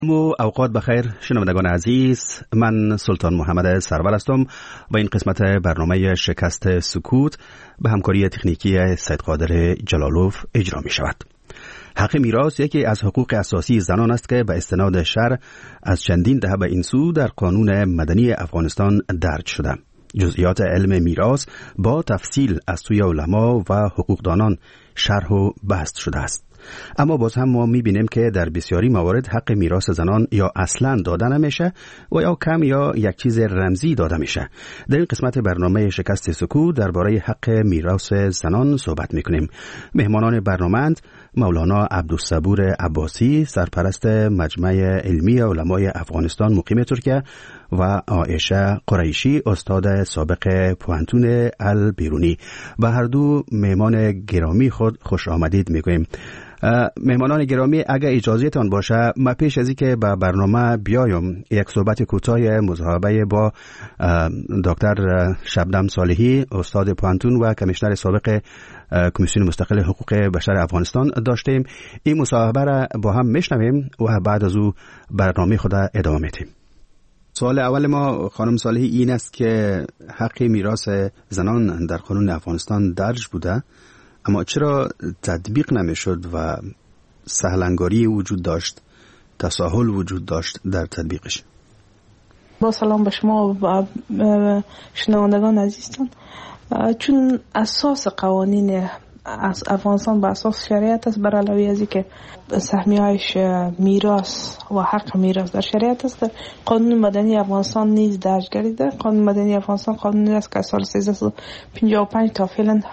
اوقات بخیر شنوندگان عزیز، من سلطان محمد سرور هستم و این قسمت برنامه شکست سکوت به همکاری تکنیکی سید قادر جلالوف اجرا می شود. حق میراث یکی از حقوق اساسی زنان است که به استناد شرع از چندین دهه به این سو در قانون مدنی افغانستان درج شده. جزئیات علم میراث با تفصیل از سوی علما و حقوقدانان شرح و بسط شده است. اما باز هم ما میبینیم که در بسیاری موارد حق میراث زنان یا اصلا داده نمیشه و یا کم یا یک چیز رمزی داده میشه. در این قسمت برنامه شکست سکوت درباره حق میراث زنان صحبت میکنیم. مهمانان برنامه مولانا عبدالصبور عباسی، سرپرست مجمع علمی علمای افغانستان مقیم ترکیه، و عایشه قریشی، استاد سابق پوانتون البیرونی. به هر دو مهمان گرامی خود خوش آمدید میگویم. مهمانان گرامی، اگر اجازهتان باشه ما پیش از اینکه به برنامه بیایم یک صحبت کوتاه مصاحبه با دکتر شبنم صالحی، استاد پوانتون و کمیشنر سابق کمیسیون مستقل حقوق بشر افغانستان داشتیم. این مصاحبه را با هم میشنویم و بعد از او برنامه خود ادامه میدیم. سوال اول ما خانم صالحی این است که حق میراث زنان در قانون افغانستان درج بوده، اما چرا تطبیق نمیشد و سهلنگاری وجود داشت، تساهل وجود داشت در تطبیقش؟ با سلام به شما و شنوندگان عزیزتان. چون اساس قوانین از افغانستان به اساس شریعت است، بر علاوه از اینکه سهمیه‌اش میراث و حق میراث در شریعت است، قانون مدنی افغانستان نیز درج گردیده. قانون مدنی افغانستان قانونی است که سال 1355 تا فعلا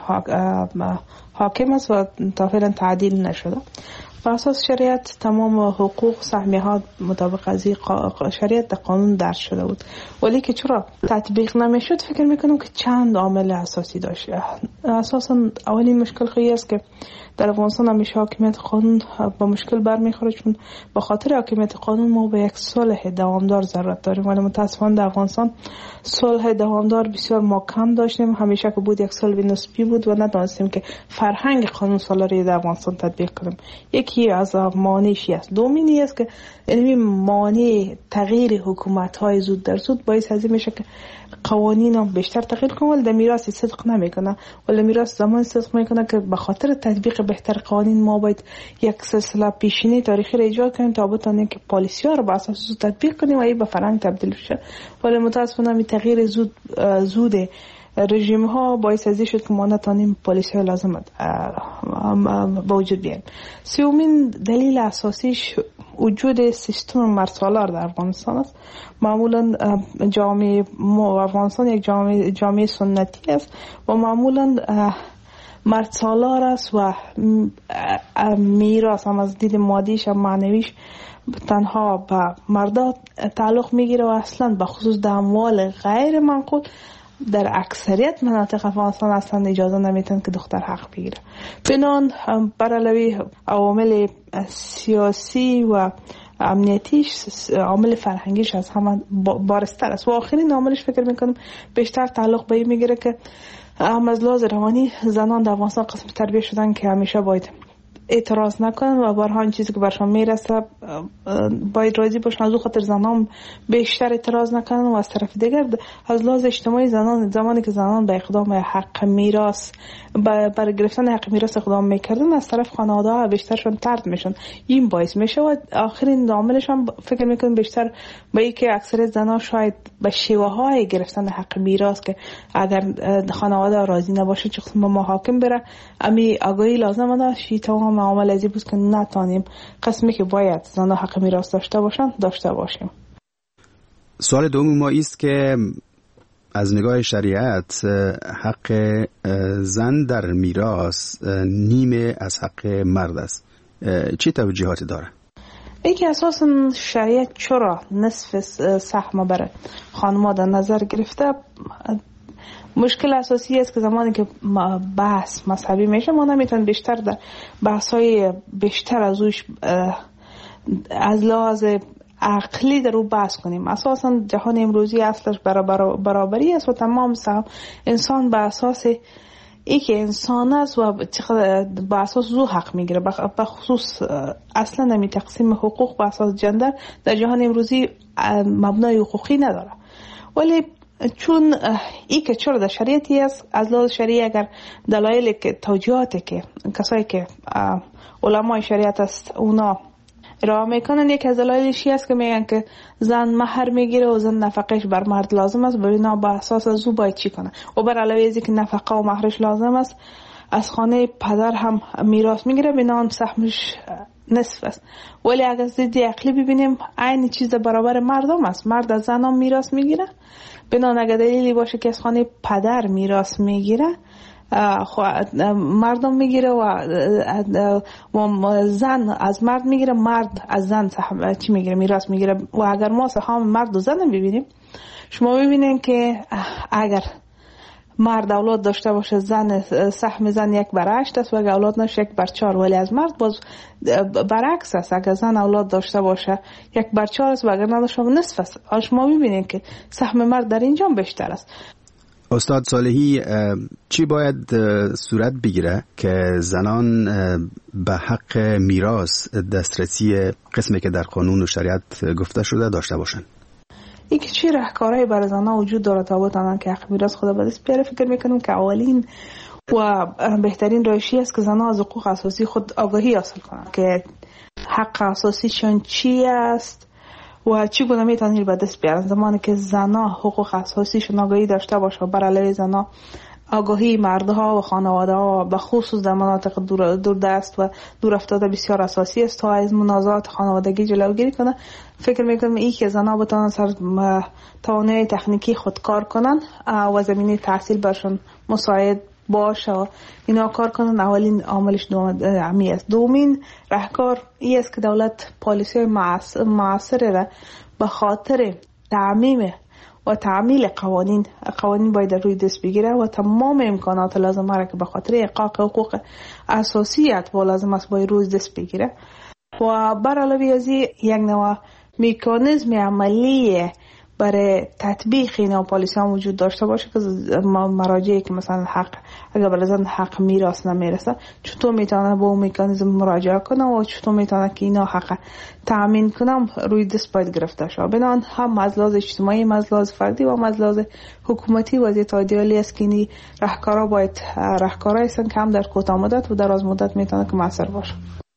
حاکم است و تا فعلا تعدیل نشده. بر اساس شریعت تمام حقوق سهمیه‌ها مطابق از شریعت در قانون درج شده بود، ولی که چرا تطبیق نمیشد فکر میکنم که چند عامل اساسی داشت. اساسا اولین مشکل خیلی است که در افغانستان همیشه حاکمیت قانون با مشکل برمیخوره، چون به خاطر حاکمیت قانون ما به یک صلح دوامدار ضرورت داریم، ولی متاسفانه در افغانستان صلح دوامدار بسیار ما کم داشتیم. همیشه که بود یک صلح نسبی بود و ندانستیم که فرهنگ قانون سالاری در افغانستان تطبیق کنیم. یکی از مانعی است. دومینی است که این مانع تغییر حکومت‌های زود در زود باعث از این میشه که قوانین هم بیشتر تغییر کنه ولی در میراث صدق نمیکنه، ولی میراث زمان صدق میکنه که به خاطر تطبیق بهتر قوانین ما باید یک سلسله پیشینی تاریخی را ایجاد کنیم تا بتونیم که پالیسی ها رو به اساس تطبیق کنیم و این به فرهنگ تبدیل بشه. ولی متاسفانه این تغییر زود رژیم ها باعث از این شد که ما نتونیم پالیسی ها لازم به وجود بیاریم. سومین دلیل اساسیش وجود سیستم مردسالار در افغانستان است. معمولا جامعه افغانستان یک جامعه سنتی است و معمولا مردسالار است و میراث هم از دید مادیش و معنویش تنها به مردا تعلق میگیره و اصلا به خصوص در اموال غیر منقول در اکثریت مناطق افغانستان اصلا اجازه نمیتن که دختر حق بگیره. بنان بر علاوه عوامل سیاسی و امنیتیش، عامل فرهنگیش از همه بارستر است و آخرین عاملش فکر میکنم بیشتر تعلق به این میگیره که هم از لحاظ روانی زنان در افغانستان قسم تربیت شدن که همیشه باید اعتراض نکنن و بر هر چیزی که برشان میرسه باید راضی باشن. از اون خاطر زنان بیشتر اعتراض نکنن و از طرف دیگر از لحاظ اجتماعی زنان زمانی که زنان به اقدام حق میراث برای گرفتن حق میراث اقدام میکردن از طرف خانواده ها بیشترشون طرد میشن. این باعث میشه و آخرین عاملش هم فکر میکنم بیشتر به اینکه اکثر زنان شاید به شیوه های گرفتن حق میراث که اگر خانواده راضی نباشه چه قسم ما حاکم بره امی آگاهی لازم داشت. تمام عامل ازی بود که نتانیم قسمی که باید زنان حق میراث داشته باشیم. سوال دوم ما است که از نگاه شریعت حق زن در میراث نیمه از حق مرد است. چه توجیهاتی داره؟ یکی اساسا شریعت چرا نصف سهم برای خانم‌ها در نظر گرفته؟ مشکل اساسی است که زمانی که بحث مذهبی میشه ما نمیتونیم بیشتر در بحث‌های بیشتر از اوش از لحاظ عقلی در او بحث کنیم. اساسا جهان امروزی اصلش برابری است و تمام انسان به اساس ای که انسان است و با اساس زو حق میگیره. به خصوص اصلا نمی تقسیم حقوق به اساس جندر در جهان امروزی مبنای حقوقی نداره. ولی چون ای که چرا در شریعتی است، از لحاظ شریعی اگر دلایل که توجیهاتی که کسایی که علمای شریعت است اونا ارائه میکنن، یک از دلایلش است که میگن که زن مهر میگیره و زن نفقهش بر مرد لازم است، ببینا با اساس از او باید چی کنه. و بر علاوه از که نفقه و مهرش لازم است، از خانه پدر هم میراث میگیره، بنان سهمش نصف است. ولی اگر زدی عقلی ببینیم عین چیز برابر مردم است. مرد از زن هم میراث میگیره، بنان اگر دلیلی باشه که از خانه پدر میراث میگیره مردم میگیره و زن از مرد میگیره، مرد از زن چی میگیره؟ میراث میگیره. و اگر ما سهام مرد و زن ببینیم، شما ببینین که اگر مرد اولاد داشته باشه، زن سهم زن 1/8 است و اگر اولاد نشه 1/4. ولی از مرد باز برعکس است، اگر زن اولاد داشته باشه 1/4 است و اگر نداشته باشه نصف است. شما میبینین که سهم مرد در اینجا بیشتر است. استاد صالحی، چی باید صورت بگیره که زنان به حق میراث دسترسی قسمی که در قانون و شریعت گفته شده داشته باشن؟ این که چی راهکارهایی برای زنان وجود داره تا بتونن که حق میراث خود به دست بیاره؟ فکر میکنم که اولین و بهترین روشی است که زنان از حقوق اساسی خود آگاهی حاصل کنن که حق اساسیشون چی است و چگونه میتونن به دست بیارن. زمانی که زنان حقوق اساسیشون آگاهی داشته باشه، بر علیه زنان آگاهی مردها و خانواده‌ها به خصوص در مناطق دوردست و دور افتاده بسیار اساسی است تا از منازعات خانوادگی جلوگیری کنه. فکر میکنم این که زنان بتونن سر توانایی تکنیکی خود کار کنن و زمینه تحصیل برشون مساعد باشه و اینا کار کنن، اولین عاملش عمی است. دومین راهکار این است که دولت پالیسی معاصره را به خاطر تعمیم و تعمیل قوانین باید روی دست بگیره و تمام امکانات لازمه را که به خاطر احقاق حقوق اساسی اتباع لازم است باید روی دست بگیره و بر علاوه از این یک نوع مکانیزم عملی برای تطبیق اینا پالیسی ها وجود داشته باشه که مراجعی که مثلا حق اگر برای زن حق میراث نمیرسه چطور میتونه با اون مکانیزم مراجعه کنه و چطور میتونه که اینا حق تامین کنه روی دست باید گرفته شه. بنابراین هم از لحاظ اجتماعی، از لحاظ فردی و از لحاظ حکومتی وضعیت ایدئالی است که این راهکارها باید راهکارهایی هستند که هم در کوتاه مدت و دراز مدت میتونه که موثر باشه.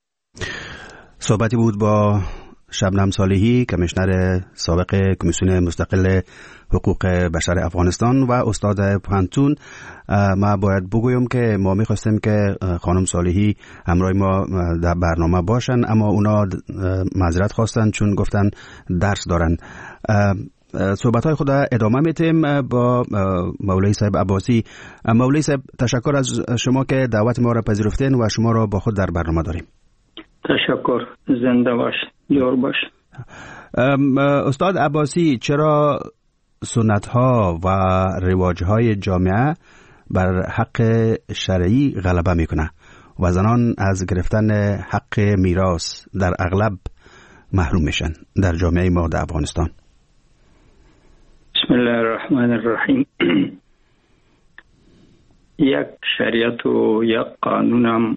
صحبتی بود با شبنم صالحی، کمیشنر سابق کمیسیون مستقل حقوق بشر افغانستان و استاد پوهنتون. ما باید بگویم که ما می‌خواستیم که خانم صالحی همراه ما در برنامه باشن، اما اونا معذرت خواستن چون گفتن درس دارن. صحبت‌های خود ادامه میتیم با مولوی صاحب عباسی. مولوی صاحب، تشکر از شما که دعوت ما را پذیرفتین و شما را با خود در برنامه داریم. تشکر. زنده باش، جور باش. استاد عباسی، چرا سنت‌ها و رواج‌های جامعه بر حق شرعی غلبه میکنه و زنان از گرفتن حق میراث در اغلب محروم میشن در جامعه ما در افغانستان؟ بسم الله الرحمن الرحیم. یک شریعت و یک قانونم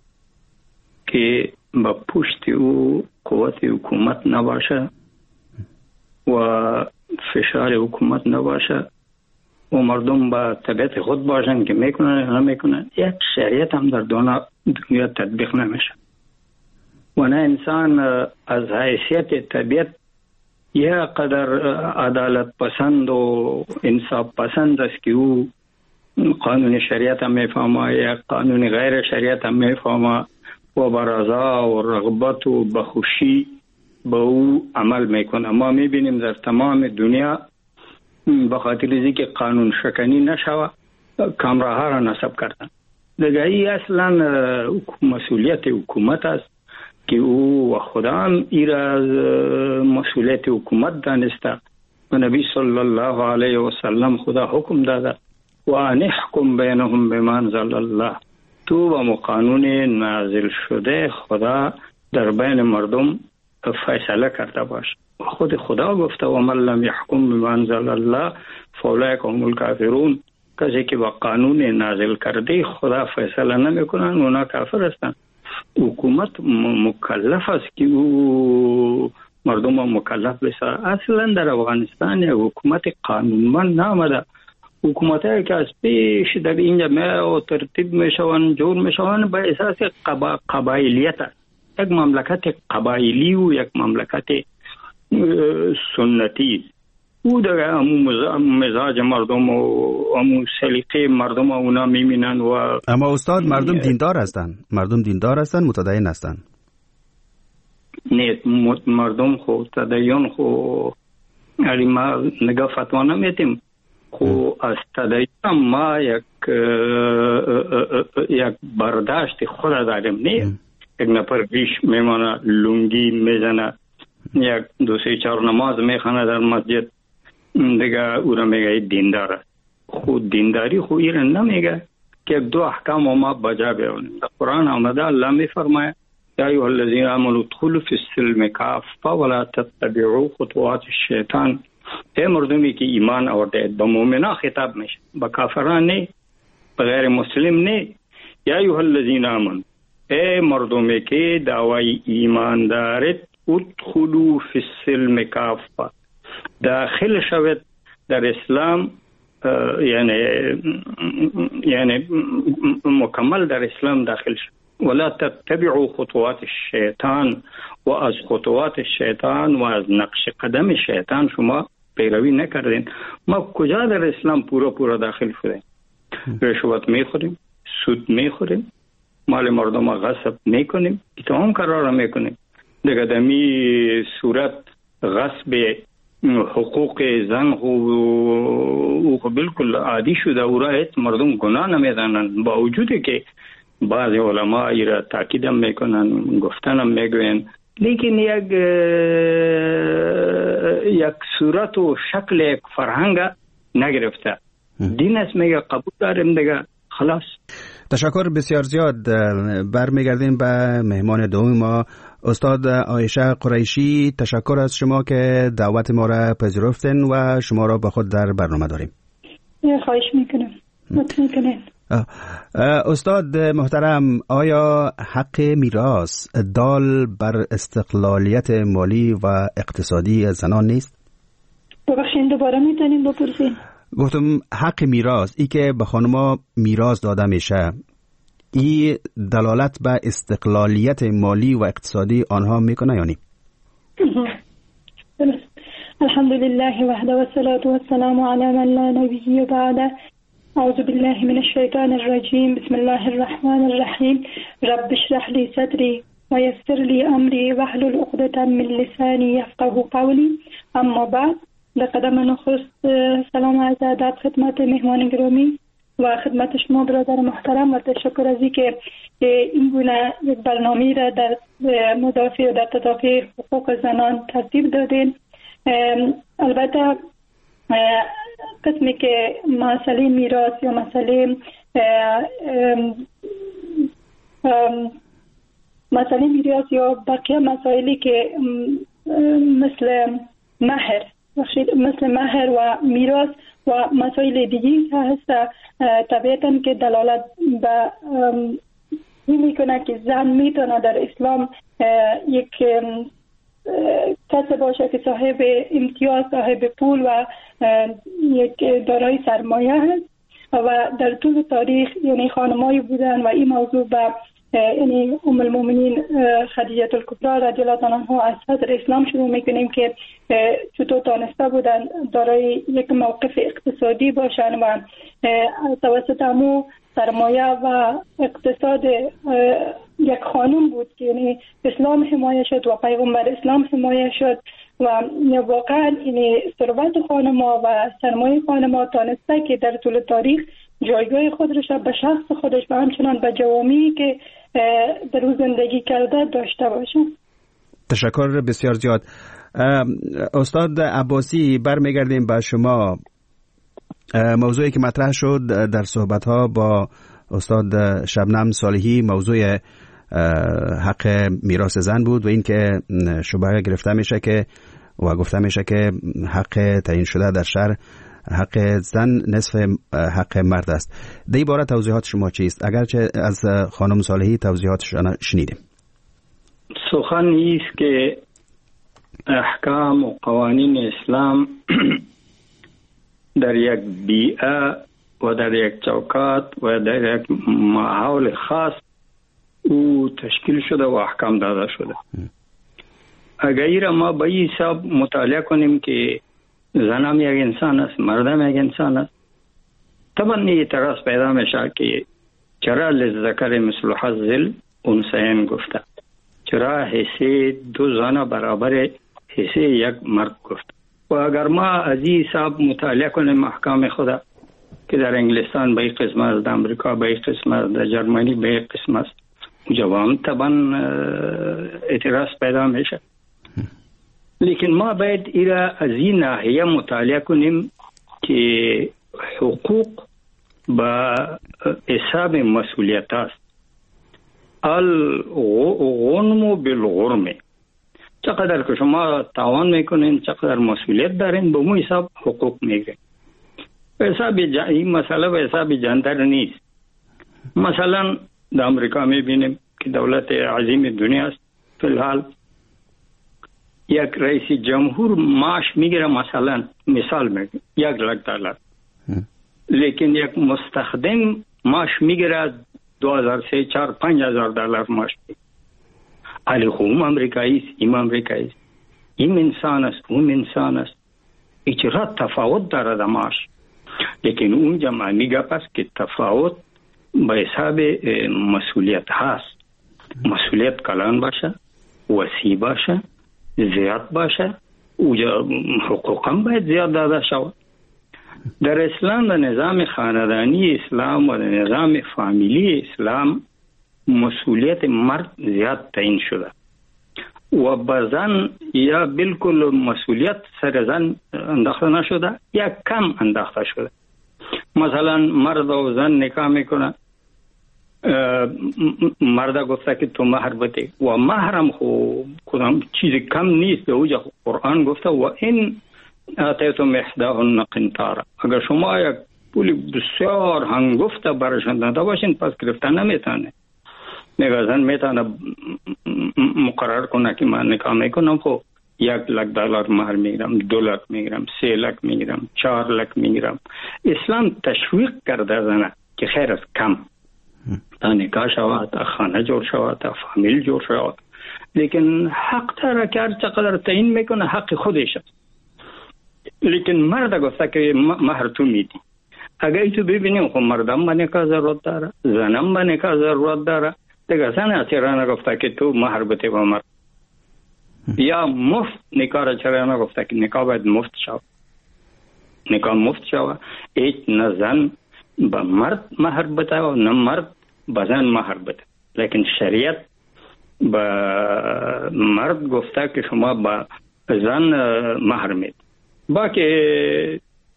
که با پشت او قوت حکومت نباشه و فشار حکومت نباشه و مردم با طبیعت خود باشن که میکنن یا نمیکنن، یک شریعت هم در دنیا تطبیق نمیشه. و نه انسان از حیثیت طبیعت یک قدر عدالت پسند و انصاف پسند است که او قانون شریعت هم میفهمه، یک قانون غیر شریعت هم میفهمه و با رضا و رغبت و بخوشی به او عمل میکنه. ما میبینیم در تمام دنیا به خاطر اینکه قانون شکنی نشوه کامراها را نصب کردن. دیگه ای اصلا مسئولیت حکومت است که او و خدا هم ایرا از مسئولیت حکومت دانسته و نبی صلی الله علیه و سلم خدا حکم داده و ان احکم بینهم بما انزل الله، تو با قانون نازل شده خدا در بین مردم فیصله کرده باش. خود خدا گفته و من لم یحکم بما انزل الله فاولئک هم الکافرون، کسی که با قانون نازل کرده خدا فیصله نمیکنن اونا کافر هستند. حکومت مکلف است که او مردم مکلف بسه. اصلا در افغانستان حکومت قانونمند نامده. حکومتایی که از پیش در اینجا می ترتیب میشوند جور میشوند به اساس قبایلیت است. یک مملکت قبایلی و یک مملکت سنتی. او در مزاج مردم و سلیقه مردم اونا میبینن. و اما استاد مردم دیندار هستند متدین هستند. نه مردم خو تدین خو علی ما نگاه فتوا نمیتیم. خو از تدین ما یک برداشت خود داریم. نه یک نفر بیش میمانه لنگی میزنه، یک دو سه چهار نماز میخونه در مسجد، دیگه او را میگه دیندار است. خود دینداری خو ایران نمیگه که دو احکام ما بجا بیاونیم. در قرآن آمده الله میفرماید یا ایها الذین آمنوا ادخلوا فی السلم کافه ولا تتبعوا خطوات الشیطان. ای مردمی که ایمان آورده، به مؤمنان خطاب میشه، به کافران نه، به غیر مسلم نه. یا ایها الذین آمنوا، ای مردمی که دعوی ایمان دارید، ادخلوا فی السلم کافه، داخل شوید در اسلام، یعنی مکمل در اسلام داخل شوید. ولا تتبعوا خطوات الشیطان، و از خطوات الشیطان و از نقش قدم شیطان شما پیروی نکردین. ما کجا در اسلام پورا داخل شدیم؟ رشوت میخوریم، سود میخوریم، مال مردم غصب میکنیم، تمام کارا را میکنیم. دیگه دمی صورت غصب حقوق زن خو بالکل عادی شده. او را مردم گناه نمیدانند، با وجودی که بعض علما ای را تاکید هم میکنن، گفتن هم میگوین، لیکن یک صورت و شکل یک فرهنگ نگرفته. دین است میگه قبول داریم دیگه خلاص. تشکر بسیار زیاد. برمیگردیم به مهمان دوم ما استاد عایشه قریشی. تشکر از شما که دعوت ما را پذیرفتین و شما را با خود در برنامه داریم. خواهش میکنم. متشکرم. استاد محترم، آیا حق میراث دال بر استقلالیت مالی و اقتصادی زنان نیست؟ ببخشید دوباره میتونیم بپرسید؟ گفتم حق میراث، ای که به خانما میراث داده میشه، ای دلالت به استقلالیت مالی و اقتصادی آنها میکنه یا نی؟ الحمدلله وحده والصلاة والسلام علی من لا نبی بعده. اعوذ بالله من الشیطان الرجیم. بسم الله الرحمن الرحیم. رب اشرح لی صدری و یسر لی امری واحلل عقدة من لسانی یفقهوا قولی. اما بعد، در قدم نخست سلام عرض ادب خدمت مهمان گرامی و خدمت شما برادر محترم و تشکر از اینکه این گونه یک برنامه را در مدافع و در تدافع حقوق زنان ترتیب دادین. البته قسمی که مسئله میراث یا مسئله میراث یا بقیه مسائلی که مثل مهر و میراث و مسائل دیگی هست، طبیعتاً که دلالت به این میکنه که زن میتونه در اسلام یک کسی باشه که صاحب امتیاز، صاحب پول و یک دارای سرمایه هست. و در طول تاریخ یعنی خانمایی بودن و این موضوع به یعنی ام المؤمنین خدیجه الکبری رضی الله عنها از صدر اسلام شروع میکنیم که چطور تانسته بودن دارای یک موقف اقتصادی باشن و توسط همو سرمایه و اقتصاد یک خانم بود که یعنی اسلام حمایه شد و پیغمبر اسلام حمایه شد و واقعا یعنی ثروت خانم‌ها و سرمایه خانم‌ها تانسته که در طول تاریخ جایگاه خودش به شخص خودش و همچنان به جوامعی که در او زندگی کرده داشته باشه. تشکر بسیار زیاد. استاد عباسی، برمیگردیم به شما. موضوعی که مطرح شد در صحبت‌ها با استاد شبنم صالحی موضوع حق میراث زن بود و این که شبهه گرفته میشه که و گفته میشه که حق تعیین شده در شرع حق زن نصف حق مرد است. در این باره توضیحات شما چیست؟ اگرچه از خانم صالحی توضیحاتش شنیدیم. سخن است که احکام و قوانین اسلام در یک بیئه و در یک چوکات و در یک ماحول خاص او تشکیل شده و احکام داده شده. اگر ما به این حساب مطالعه کنیم که زنم یک انسان است، مردم یک انسان است، طبعا این اعتراض پیدا میشه که چرا للذکر مثل حظ الانثیین گفته، چرا حصه دو زن برابر حصه یک مرد گفت. و اگر ما از این حساب مطالعه کنیم احکام خدا که در انگلستان به یک قسم است، در امریکا به یک قسم است، در جرمنی به یک قسم است، جوان طبعا اعتراض پیدا میشه. لیکن ما باید ایرا از این ناحیه مطالعه کنیم که حقوق با حساب مسئولیت است. الغنم بالغرم، چقدر که شما تاوان میکنین، چقدر مسئولیت دارین، به مو حساب حقوق میگیرین. این مسئله به حساب جندر نیست. مثلا در امریکا میبینیم که دولت عظیم دنیا است، فی الحال یک رئیس جمهور معاش میگیره مثلا مثال میگه $1,00,000، لیکن یک مستخدم معاش میگیره $2,000 $3,000 $5,000 معاش میگیره. علی خوم امریکایی است، این امریکایی است، این انسان است، اون انسان است، اچرا تفاوت داره در معاش. لیکن اونجا معنی گپ است که تفاوت به حساب مسئولیت هست. مسئولیت کلان باشه، وسیع باشه، زیاد باشه، اوجا حقوق هم باید زیاد داده شود. در اسلام، در نظام خاندانی اسلام و در نظام فامیلی اسلام مسئولیت مرد زیاد تعیین شده و بزن یا بالکل مسئولیت سر زن انداخته نشده یا کم انداخته شده. مثلا مرد و زن نکاح میکنه، مرد گفته که تو مهر بده و مهرم خو کدام چیز کم نیست. به اوجه قرآن گفته و این آتیتم احداهن قنطارا، اگر شما یک پول بسیار هنگفته برشان داده باشین پس گرفتن نمیتونه. نگاه زن میتونه مقرر کنه که من نکاح میکنم خب $1,00,000 مهر میگیرم، $2,00,000 میگیرم، $3,00,000 میگیرم، $4,00,000 میگیرم. اسلام تشویق کرده زنه که خیر است کم تا نکاح شود، تا خانه جور شود، تا فامیل جور شود. لیکن حق تره که هر چقدر تعیین میکنه حق خودش است. لیکن مرد گفته که مهر تو میدی. اگر تو ببینیم خب مردم به نکاح ضرورت داره، زنم به نکاح ضرورت داره، دیگه زن اچرا نگفته که تو مهر بده با مرد. یا مفت نکاح را چرا نگفته که نکاح باید مفت شود. نکاح مفت شود، هیچ نه زن به مرد مهر بده و نه مرد به زن مهر بده. لیکن شریعت به مرد گفته که شما به زن مهر مید. باقی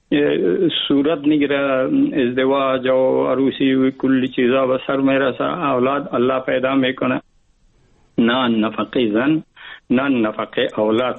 صورت میگیره ازدواج و عروسی و کلی چیزا به سر میرسه، اولاد الله پیدا میکنه، نه نفقه زن نه نفقه اولاد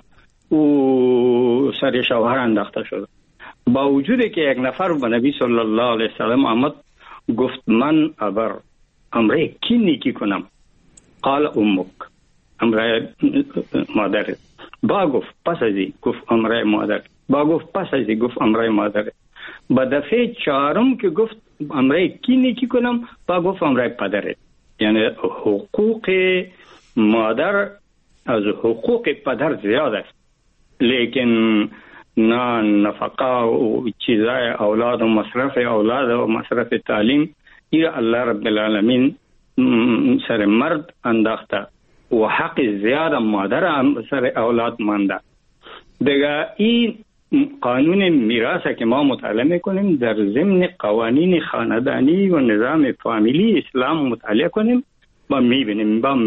او سر شوهر انداخته شده. با وجودی که یک نفر به نبی صلی الله علیه وسلم آمد گفت من ابر امره کی نیکی کنم؟ قال امک، امره مادر. با گفت پس ازی گفت امره مادر. با گفت پس ازی گفت امره مادر. با دفعه چهارم که گفت امره کی نیکی کنم با گفت امره پدره. یعنی حقوق مادر از حقوق پدر زیاد است، لیکن نه نفقه و چیزای اولاد و مصرف اولاد و مصرف تعلیم این الله رب العالمین سر مرد انداخته و حق زیاد مادر سر اولاد مانده. دیگه این قانون میراث که ما مطالعه میکنیم در ضمن قوانین خاندانی و نظام فامیلی اسلام مطالعه کنیم با میبینیم با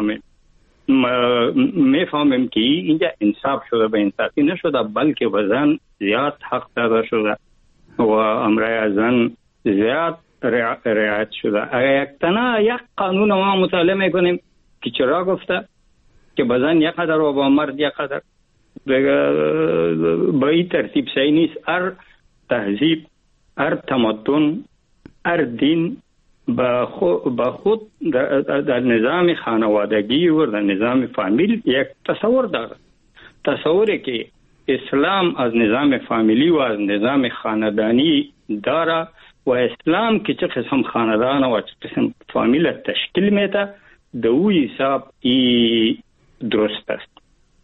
میفهمیم که اینجا انصاف شده، به انصافی نشده بلکه به زن زیاد حق داده شده و امره زن زیاد رعایت شده. اگر یک تنها یک قانون ما مطالعه میکنیم که چرا گفته که به زن یک قدر و با مرد یک قدر، به این ترتیب صحیح نیست. هر تهذیب، هر تمدن، هر دین با خود در نظام خانوادگی و در نظام فامیل یک تصور دارد. تصوری که اسلام از نظام فامیلی و از نظام خاندانی داره و اسلام که چه قسم خاندان و چه قسم فامیل تشکیل میده دوی حساب ای درست است.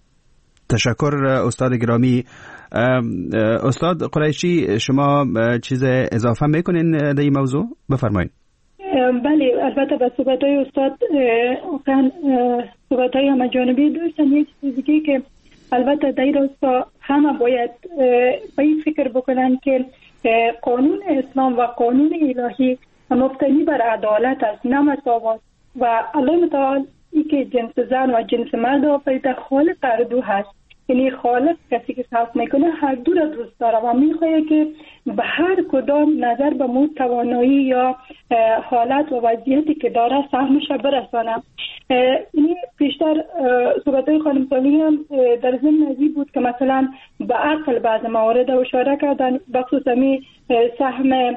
تشکر استاد گرامی. استاد قریشی شما چیز اضافه میکنین در این موضوع؟ بفرمایید. بله، البته به صحبت‌های استاد واقعا صحبت‌های همه جانبی داشتن. یک چیزی که البته در این راستا همه باید به این فکر بکنن که قانون اسلام و قانون الهی مبتنی بر عدالت است، نه مساوات. و الله متعال ای که جنس زن و جنس مرد آفریده خالق هر دو هست. یعنی خالق کسی که خلق میکنه هر دو را دوست داره و میخواد که به هر کدام نظر به مود توانایی یا حالت و وضعیتی که داره سهمش برسانه. این پیشتر صحبت‌های خانم سالی هم در ضمن ازی بود که مثلا به عقل بعض موارد اشاره کردن، بخصوص می سهم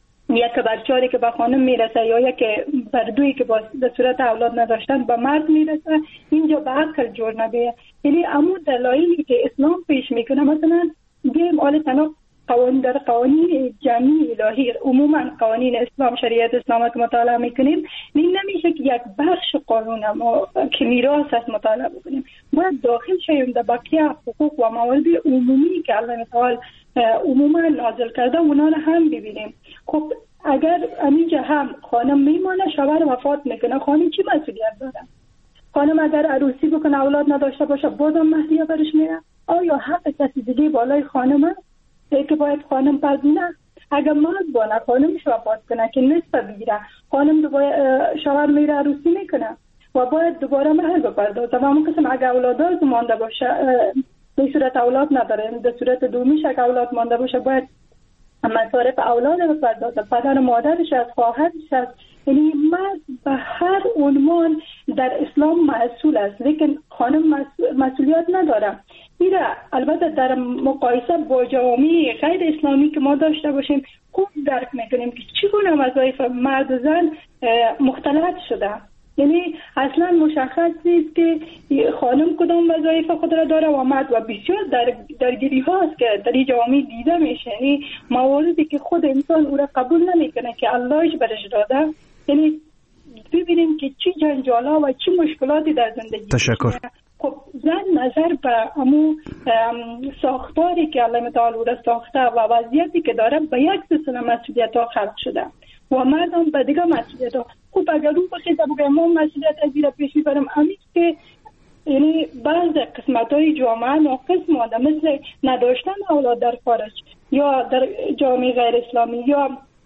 یک برچاری که به خانم میرسه یا یک بردویی که به صورت اولاد نداشتن به مرد میرسه، اینجا به عقل جور نبیه. یعنی امو دلایلی که اسلام پیش میکنه، مثلا بیم آل تنها قوانین در قوانین جمعی الهی، عموما قوانین اسلام شریعت اسلام که مطالعه میکنیم، این نمیشه که یک بخش قانون ما که میراث است مطالعه بکنیم، باید داخل شویم در بقیه حقوق و موارد عمومی که الله تعالی عموما نازل کرده اونا رو هم ببینیم. خب اگر اینجا هم خانم میمانه، شوهر وفات میکنه، خانم چی مسئولیت داره؟ خانم اگر عروسی بکنه اولاد نداشته باشه بازم مهریه برش میره؟ آیا حق کسی دیگه بالای خانم هست که باید خانم پذیره؟ اگر مرد بانه خانمش وفات کنه که نصف بگیره، خانم شوهر میره عروسی میکنه و باید دوباره مهر بپردازه. و همون قسم اگر اولاد مانده باشه، به صورت اولاد نداره، به صورت دومیش اگر اولاد مانده باشه باید مصارف اولاد بپردازه، پدر و مادرش از، خواهرش از. یعنی مرد به هر عنوان در اسلام مسئول است، لیکن خانم مسئولیت نداره. میره البته در مقایسه با جوامع غیر اسلامی که ما داشته باشیم خوب درک میکنیم که چگونه وظایف مرد و زن مختلط شده. یعنی اصلا مشخص نیست که خانم کدام وظایف خود را داره و مرد، و بسیار درگیری هاست که در این جوامع دیده میشه. یعنی مواردی که خود انسان او را قبول نمیکنه که اللهش برش داده، یعنی ببینیم که چی جنجالا و چی مشکلاتی در زندگی. تشکر. خب زن نظر به امو ساختاری که الله تعالی او را ساخته و وضعیتی که داره به یک سلسله مسئولیت ها خلق شده و مردم به دیگه مسئولیت ها. خب اگر اون بخیده بگم ما مسئولیت از این را پیش میبرم، امیز که یعنی بعض قسمت های جامعه ناقص مانده، مثل نداشتن اولاد در خارج یا در جامعه غیر اسلامی، یا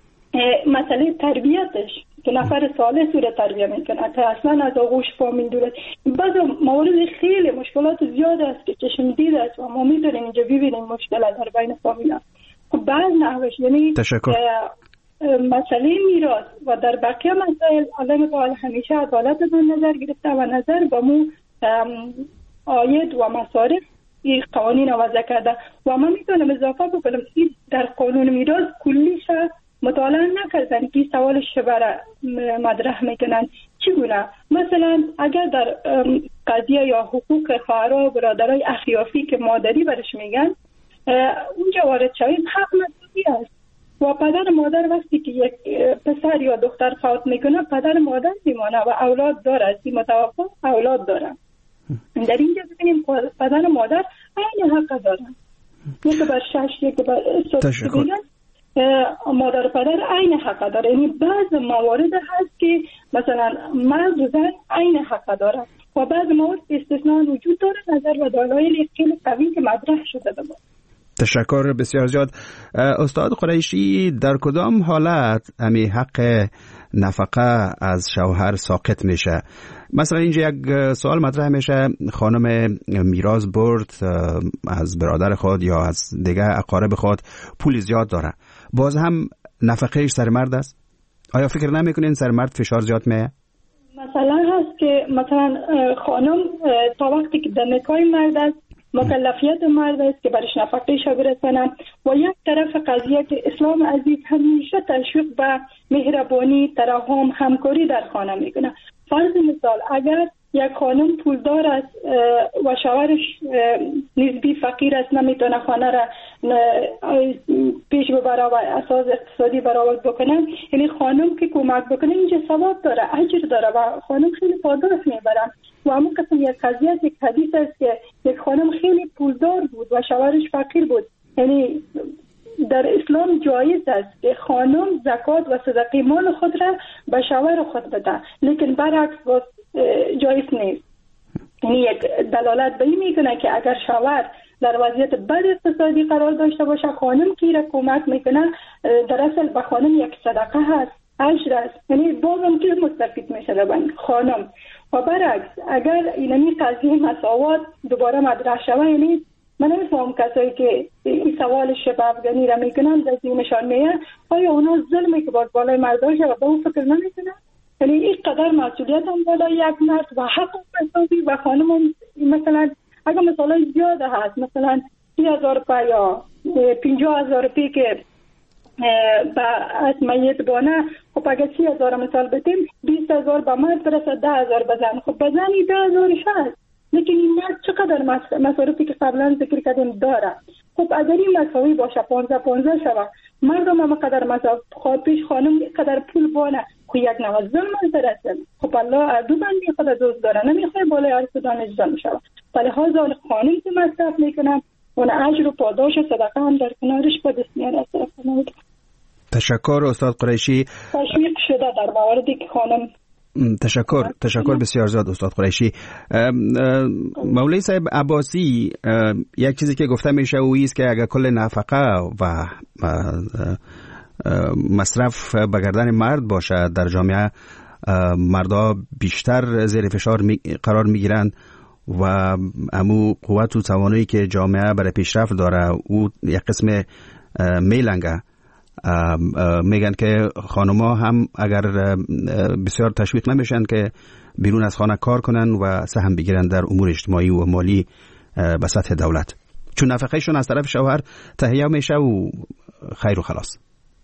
مسئله تربیتش که نفر صالح سوره تربیه میکنه که اصلا از آغوش فامیل دوره. بعض موارد خیلی مشکلات زیاد است که چشم دید است و ما میدونیم اینجا ببینیم مشکلات در بین فامیل است. خب بعض نحوش یعنی مسئله میراث و در بقیه مسائل الله تعالی همیشه عدالت در نظر گرفته و نظر به مو آیت و مصارف این قوانین وضع کرده. و من میتونم اضافه بکنم این در قانون میراث کلیش مطالعه نکردن که سوال شبره مطرح میکنن چگونه. مثلا اگر در قضیه یا حقوق خواهرها و برادرای اخیافی که مادری برش میگن اونجا وارد شویم، حق مسئولی است و پدر مادر وقتی که یک پسر یا دختر فوت میکنه پدر مادر میمانه و اولاد داره، از این متوفا اولاد داره. در اینجا ببینیم پدر مادر عین حق دارن، یک بر 6 یک بر 7 مادر و پدر عین حق داره. یعنی بعض موارد هست که مثلا مرد و زن عین حق داره و بعض موارد استثناء وجود داره نظر و دلایل خیلی قوی که مطرح شده بود. تشکر بسیار زیاد. استاد قریشی در کدام حالت امی حق نفقه از شوهر ساقط میشه؟ مثلا اینجا یک سوال مطرح میشه، خانم میراث برد از برادر خود یا از دیگه اقارب خود پول زیاد داره، باز هم نفقهش سر مرد است؟ آیا فکر نمیکنین سر مرد فشار زیاد میه؟ مثلا هست که مثلا خانم تا وقتی که در نکاح مرد است مکلفیت مرد است که برش نفقه‌اش برسانه و یک طرف قضیه که اسلام عزیز همیشه تشویق به مهربانی، ترحم، همکاری در خانه میکنه. فرض مثال اگر یک خانم پولدار است و شوهرش نسبی فقیر است، نمیتونه خانه را پیش ببره و اساس اقتصادی برآورد بکنه، یعنی خانم که کمک بکنه اینجا ثواب داره، اجر داره و خانم خیلی پاداش میبره. و همون قسم یک قضیه یک حدیث است که یک خانم خیلی پولدار بود و شوهرش فقیر بود، یعنی در اسلام جایز است که خانم زکات و صدقه مال خود را به شوهر خود بده، لیکن برعکس جایز نیست. یعنی یک دلالت به این میکنه که اگر شوهر در وضعیت بد اقتصادی قرار داشته باشه، خانم که را کمک میکنه در اصل به خانم یک صدقه هست، اجر است، یعنی بازم که مستفید میشه لبن خانم. و برعکس اگر اینمی قضیه مساوات دوباره مطرح شود، یعنی من نمیفهم کسایی که این سوال شبه افغانی را میکنن در ذهنشان میاد آیا اونا ظلمی که باز بالای مرداش و به اون فکر نمیکنن؟ یعنی این قدر مسئولیت هم بالای یک مرد و حق مساوی و خانم هم مثلا اگر مثلا زیاده هست، مثلا 30,000 روپیه یا 50,000 روپیه که از میت بانه، خب اگر 30,000 مثال بدیم 20,000 به مرد برسه 10,000 بزن، خب بزنی 10,000 هست، لیکن این مرد چقدر مصارفی که قبلا ذکر کردیم داره. خب اگر این مساوی باشه 15-15 شود، مردم هم قدر مساوی خواهد پیش، خانم قدر پول بانه که یک نوع ظلم درسته. خب الله دو بندی خود دوست داره، نمیخواه بالای هر کدام ظلم شود. ولی حاضر خانم که مصرف میکنه اون اجر و پاداش و صدقه هم در کنارش به دست میاره از طرف خانم. تشکر استاد قریشی. تشویق شده در موردی که خانم. تشکر بسیار زیاد استاد قریشی. مولوی صاحب عباسی، یک چیزی که گفته میشه اویی است که اگر کل نفقه و مصرف به گردن مرد باشه در جامعه، مردا بیشتر زیر فشار قرار میگیرند و امو قوت و توانایی که جامعه برای پیشرفت داره او یک قسم میلنگه. میگن که خانوما هم اگر بسیار تشویق نمیشن که بیرون از خانه کار کنن و سهم بگیرن در امور اجتماعی و مالی به سطح دولت، چون نفقهشون از طرف شوهر تهیه میشه و خیر و خلاص.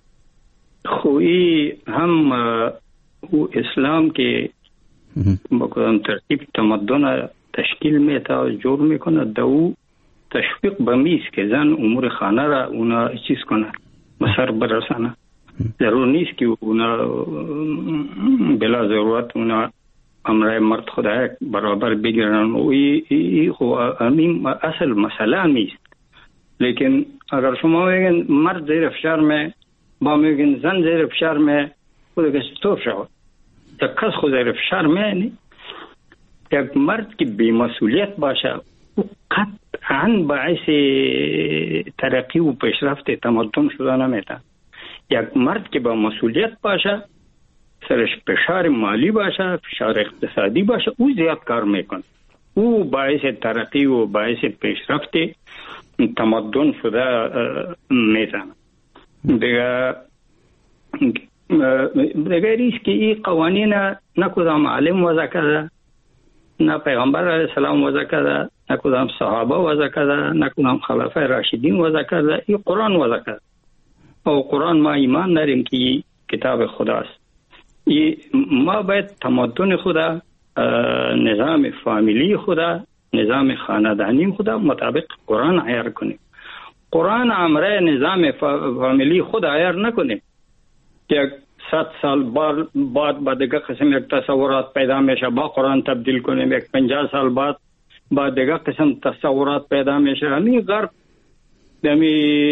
خویی هم او اسلام که با کدام ترتیب تمدن تشکیل میتا جور میکنه، دو تشویق بمیز که زن امور خانه را اونا چیز کنه، مسر برسانه. ضرور نیست که اونا بلا ضرورت اونا امرای مرد خدا برابر بگیرن و این اصل مسئله نیست. لیکن اگر شما میگن مرد زیر فشار می با میگن زن زیر فشار می خود که چطور شود؟ یک کس خود زیر فشار می، یک مرد که بی‌مسئولیت باشه او قطعاً باعث ترقی و پیشرفت تمدن شده نمیتونه. یک مرد که با مسئولیت باشه، سرش فشار مالی باشه، فشار اقتصادی باشه، او زیاد کار میکنه، او باعث ترقی و باعث پیشرفت تمدن شده میتونه. دیگه ایست که این قوانین نه کدام عالم وضع کرده، نه پیغمبر علیه السلام وضع کرده، نه کدام صحابه وضع کرده، نه کدام خلفای راشدین وضع کرده، این قرآن وضع کرده. او قرآن ما ایمان داریم که کتاب خداست. ما باید تمدن خدا، نظام فامیلی خدا، نظام خاندانی خدا مطابق قرآن عیار کنیم. قرآن امره نظام فامیلی خود عیار نکنیم. یک 100 سال بعد دیگه قسم یک تصورات پیدا میشه، با قرآن تبدیل کنیم. یک 50 سال بعد دیگه قسم تصورات پیدا میشه. همین غرب دمی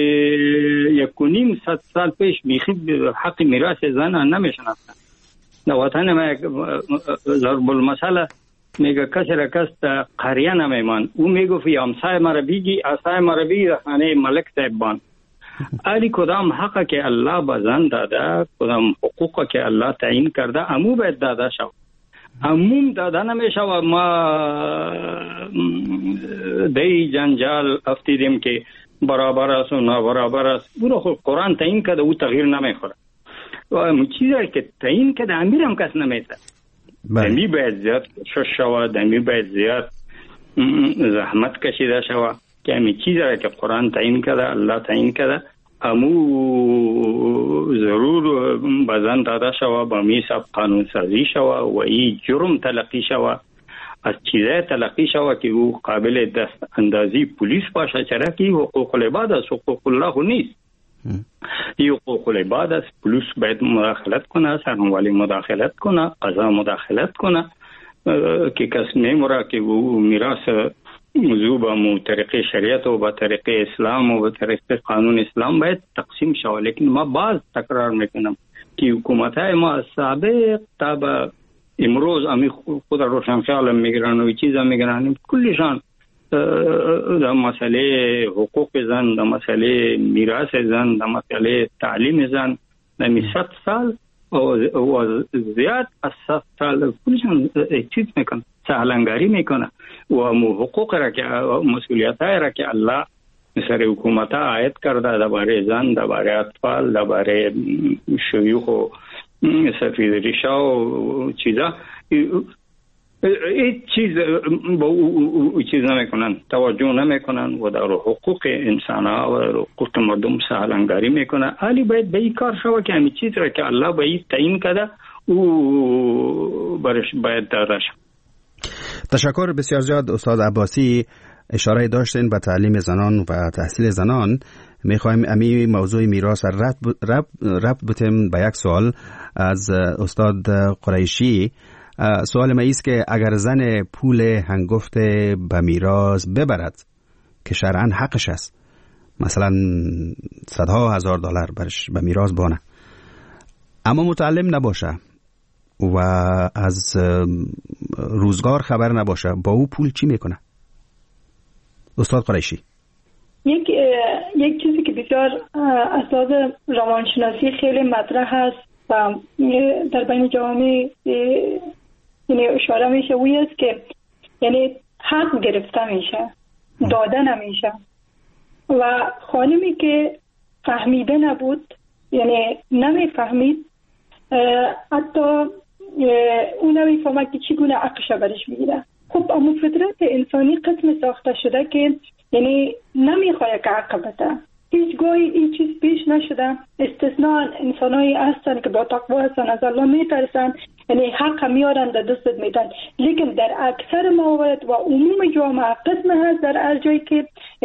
1.5 سال پیش بیخی حق میراث زن نمیشناختن. در وطن ما یک ضرب المثل میگه کسی را کس قریه نمیمان، او میگفت همسایه مرا بیگی اسای مرا بیگی در خانه ملک صاحبان. علی کدام حقا که الله به زن داده، کدام حقوقا که الله تعیین کرده، امو باید داده شود. اموم داده نمیشه و ما دی جنجال افتیدیم که برابر است و نابرابر است. او را خود قرآن تعیین کرده، او تغییر نمیخوره. و امو چیزی که تعیین کرده امیر هم کس نمیده. دمی باید زیاد شش شود، دمی باید زیاد زحمت کشیده شود که همین چیز را که قرآن تعیین کرده، الله تعیین کرده، امو ضرور بزن داده شود، با میساب قانون سازی شود و این جرم تلقی شود، از چیزای تلقی شود که او قابل دست اندازی پولیس باشه، چرا که حقوق العباد است، حقوق الله نیست. این حقوق العباد است. پولیس باید مداخلت کنه، سرنوالی مداخلت کنه، قضا مداخلت کنه که کس نمیره که او میراث موضوع با طریق شریعت و با طریق اسلام و با طریق قانون اسلام باید تقسیم شود. لیکن ما باز تکرار میکنم که حکومت‌های ما سابق تا به امروز امی خود روشن خیال میگیرن و چیزا میگیرن، کلشان در مسئله حقوق زن، در مسئله میراث زن، در مسئله تعلیم زن، در 100 سال و زیاد از 100 سال کلشان چیز میکنن، سهلنگاری میکنه و حقوق را که مسئولیت های را که الله سر حکومت ها عاید کرده درباره زن، درباره اطفال، درباره شیوخ و سفید ریشا و چیزا، این چیز با او چیز نمیکنن، توجه نمیکنن و در حقوق انسان ها و حقوق مردم سهلنگاری میکنه. علی باید به این کار شود که همین چیز را که الله به این تعیین کرده او برش باید داده شود. تشکر بسیار زیاد استاد عباسی. اشاره داشتین به تعلیم زنان و تحصیل زنان. میخوایم امی موضوع میراث ربط بتیم به یک سوال از استاد قریشی. سوال ما ایست که اگر زن پول هنگفت به میراث ببرد که شرعاً حقش است، مثلا صدها هزار دلار برش به میراث بانه، اما متعلم نباشه و از روزگار خبر نباشه، با او پول چی میکنه؟ استاد قریشی. یک چیزی که بسیار اساس روانشناسی خیلی مطرح هست و در بین جامعه یعنی اشاره میشه وی است که یعنی حق گرفته میشه، داده نمیشه و خانمی که فهمیده نبود، یعنی نمیفهمید، حتی اون نمیفهمد که چگونه حقش برش میگیره. خب اما فطرت انسانی قسم ساخته شده که یعنی نمیخواد که حق بده. هیچگاهی این چیز پیش نشده. استثناء انسانایی هستن که با تقوا هستن، از الله میترسن، یعنی حق میارن در دستت میدن. لیکن در اکثر موارد و عموم جامعه قسم هست در هر جایی که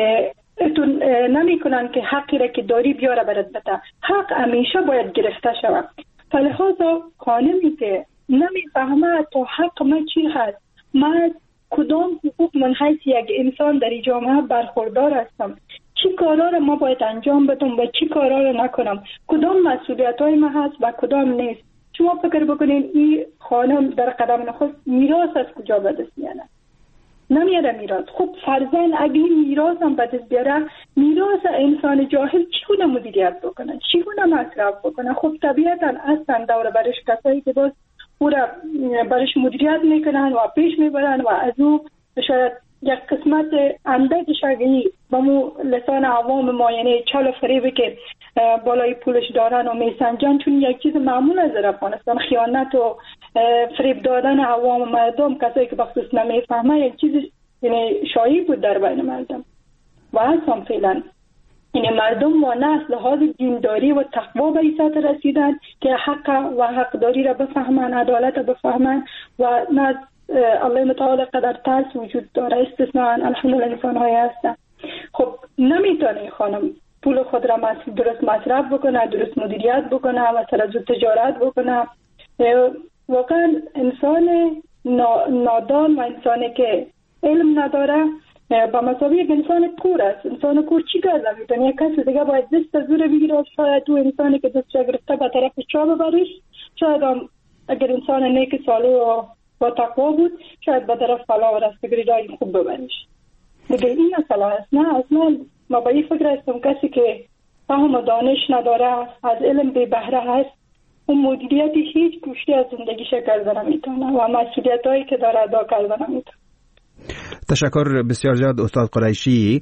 نمی کنن که حقی را که داری بیاره برات بده. حق همیشه باید گرفته شود. فلحاظا خانمی که نمیفهمه تا حق من چی هست، من کدام حقوق من حیث یک انسان در جامعه برخوردار هستم، چی کارا را ما باید انجام بدم و چی کارا را نکنم، کدام مسئولیت های من هست و کدام نیست. شما فکر بکنین این خانم در قدم نخست میراث از کجا به دست میاره؟ نمیاره میراث. خب فرضاً اگه میراث هم به دست بیاره، میراث انسان جاهل چگونه مدیریت بکنه، چگونه مصرف بکنه؟ خب طبیعتاً هستن دور برش کسایی که باز او را برش مدیریت میکنن و پیش میبرن و از او شاید یک قسمت اندازش اگه با مو لسان عوام ما یعنی چال و فریبه که بالای پولش دارن و میسنجن، چون یک چیز معمول از افغانستان خیانت و فریب دادن عوام مردم، کسایی که بخصوص نمیفهمه، یک چیز یعنی شایع بود در بین مردم و اصلا فعلا یعنی مردم و نه از لحاظ دینداری و تقوا به این سطح رسیدن که حق و حقداری را بفهمن، عدالت را بفهمن و نه الله متعال قدر ترس وجود داره. استثناء الحمدلله انسان های هستن. خب نمیتونه خانم پول خود را درست مصرف بکنه، درست مدیریت بکنه، مثلا زود تجارت بکنه. واقعا انسان نادان و انسانی که علم نداره با مسابقه یک انسان کور است. انسان کور چی کار نمیتونه؟ یک کسی دیگه باید دست زور بگیره، شاید تو انسانی که دست گرفته به طرف چا ببرش، شاید اگر انسان نیک صالح و با تقوا بود شاید به طرف فلا و رستگری رای خوب ببرش. دیگه این مسئله است. نه اصلا ما با این فکر هستم کسی که فهم و دانش نداره، از علم بی بهره هست، اون مدیریتی هیچ گوشتی از زندگیش کرده نمیتونه و مسئولیت هایی که داره ادا کرده نمیتونه. تشکر بسیار زیاد استاد قریشی.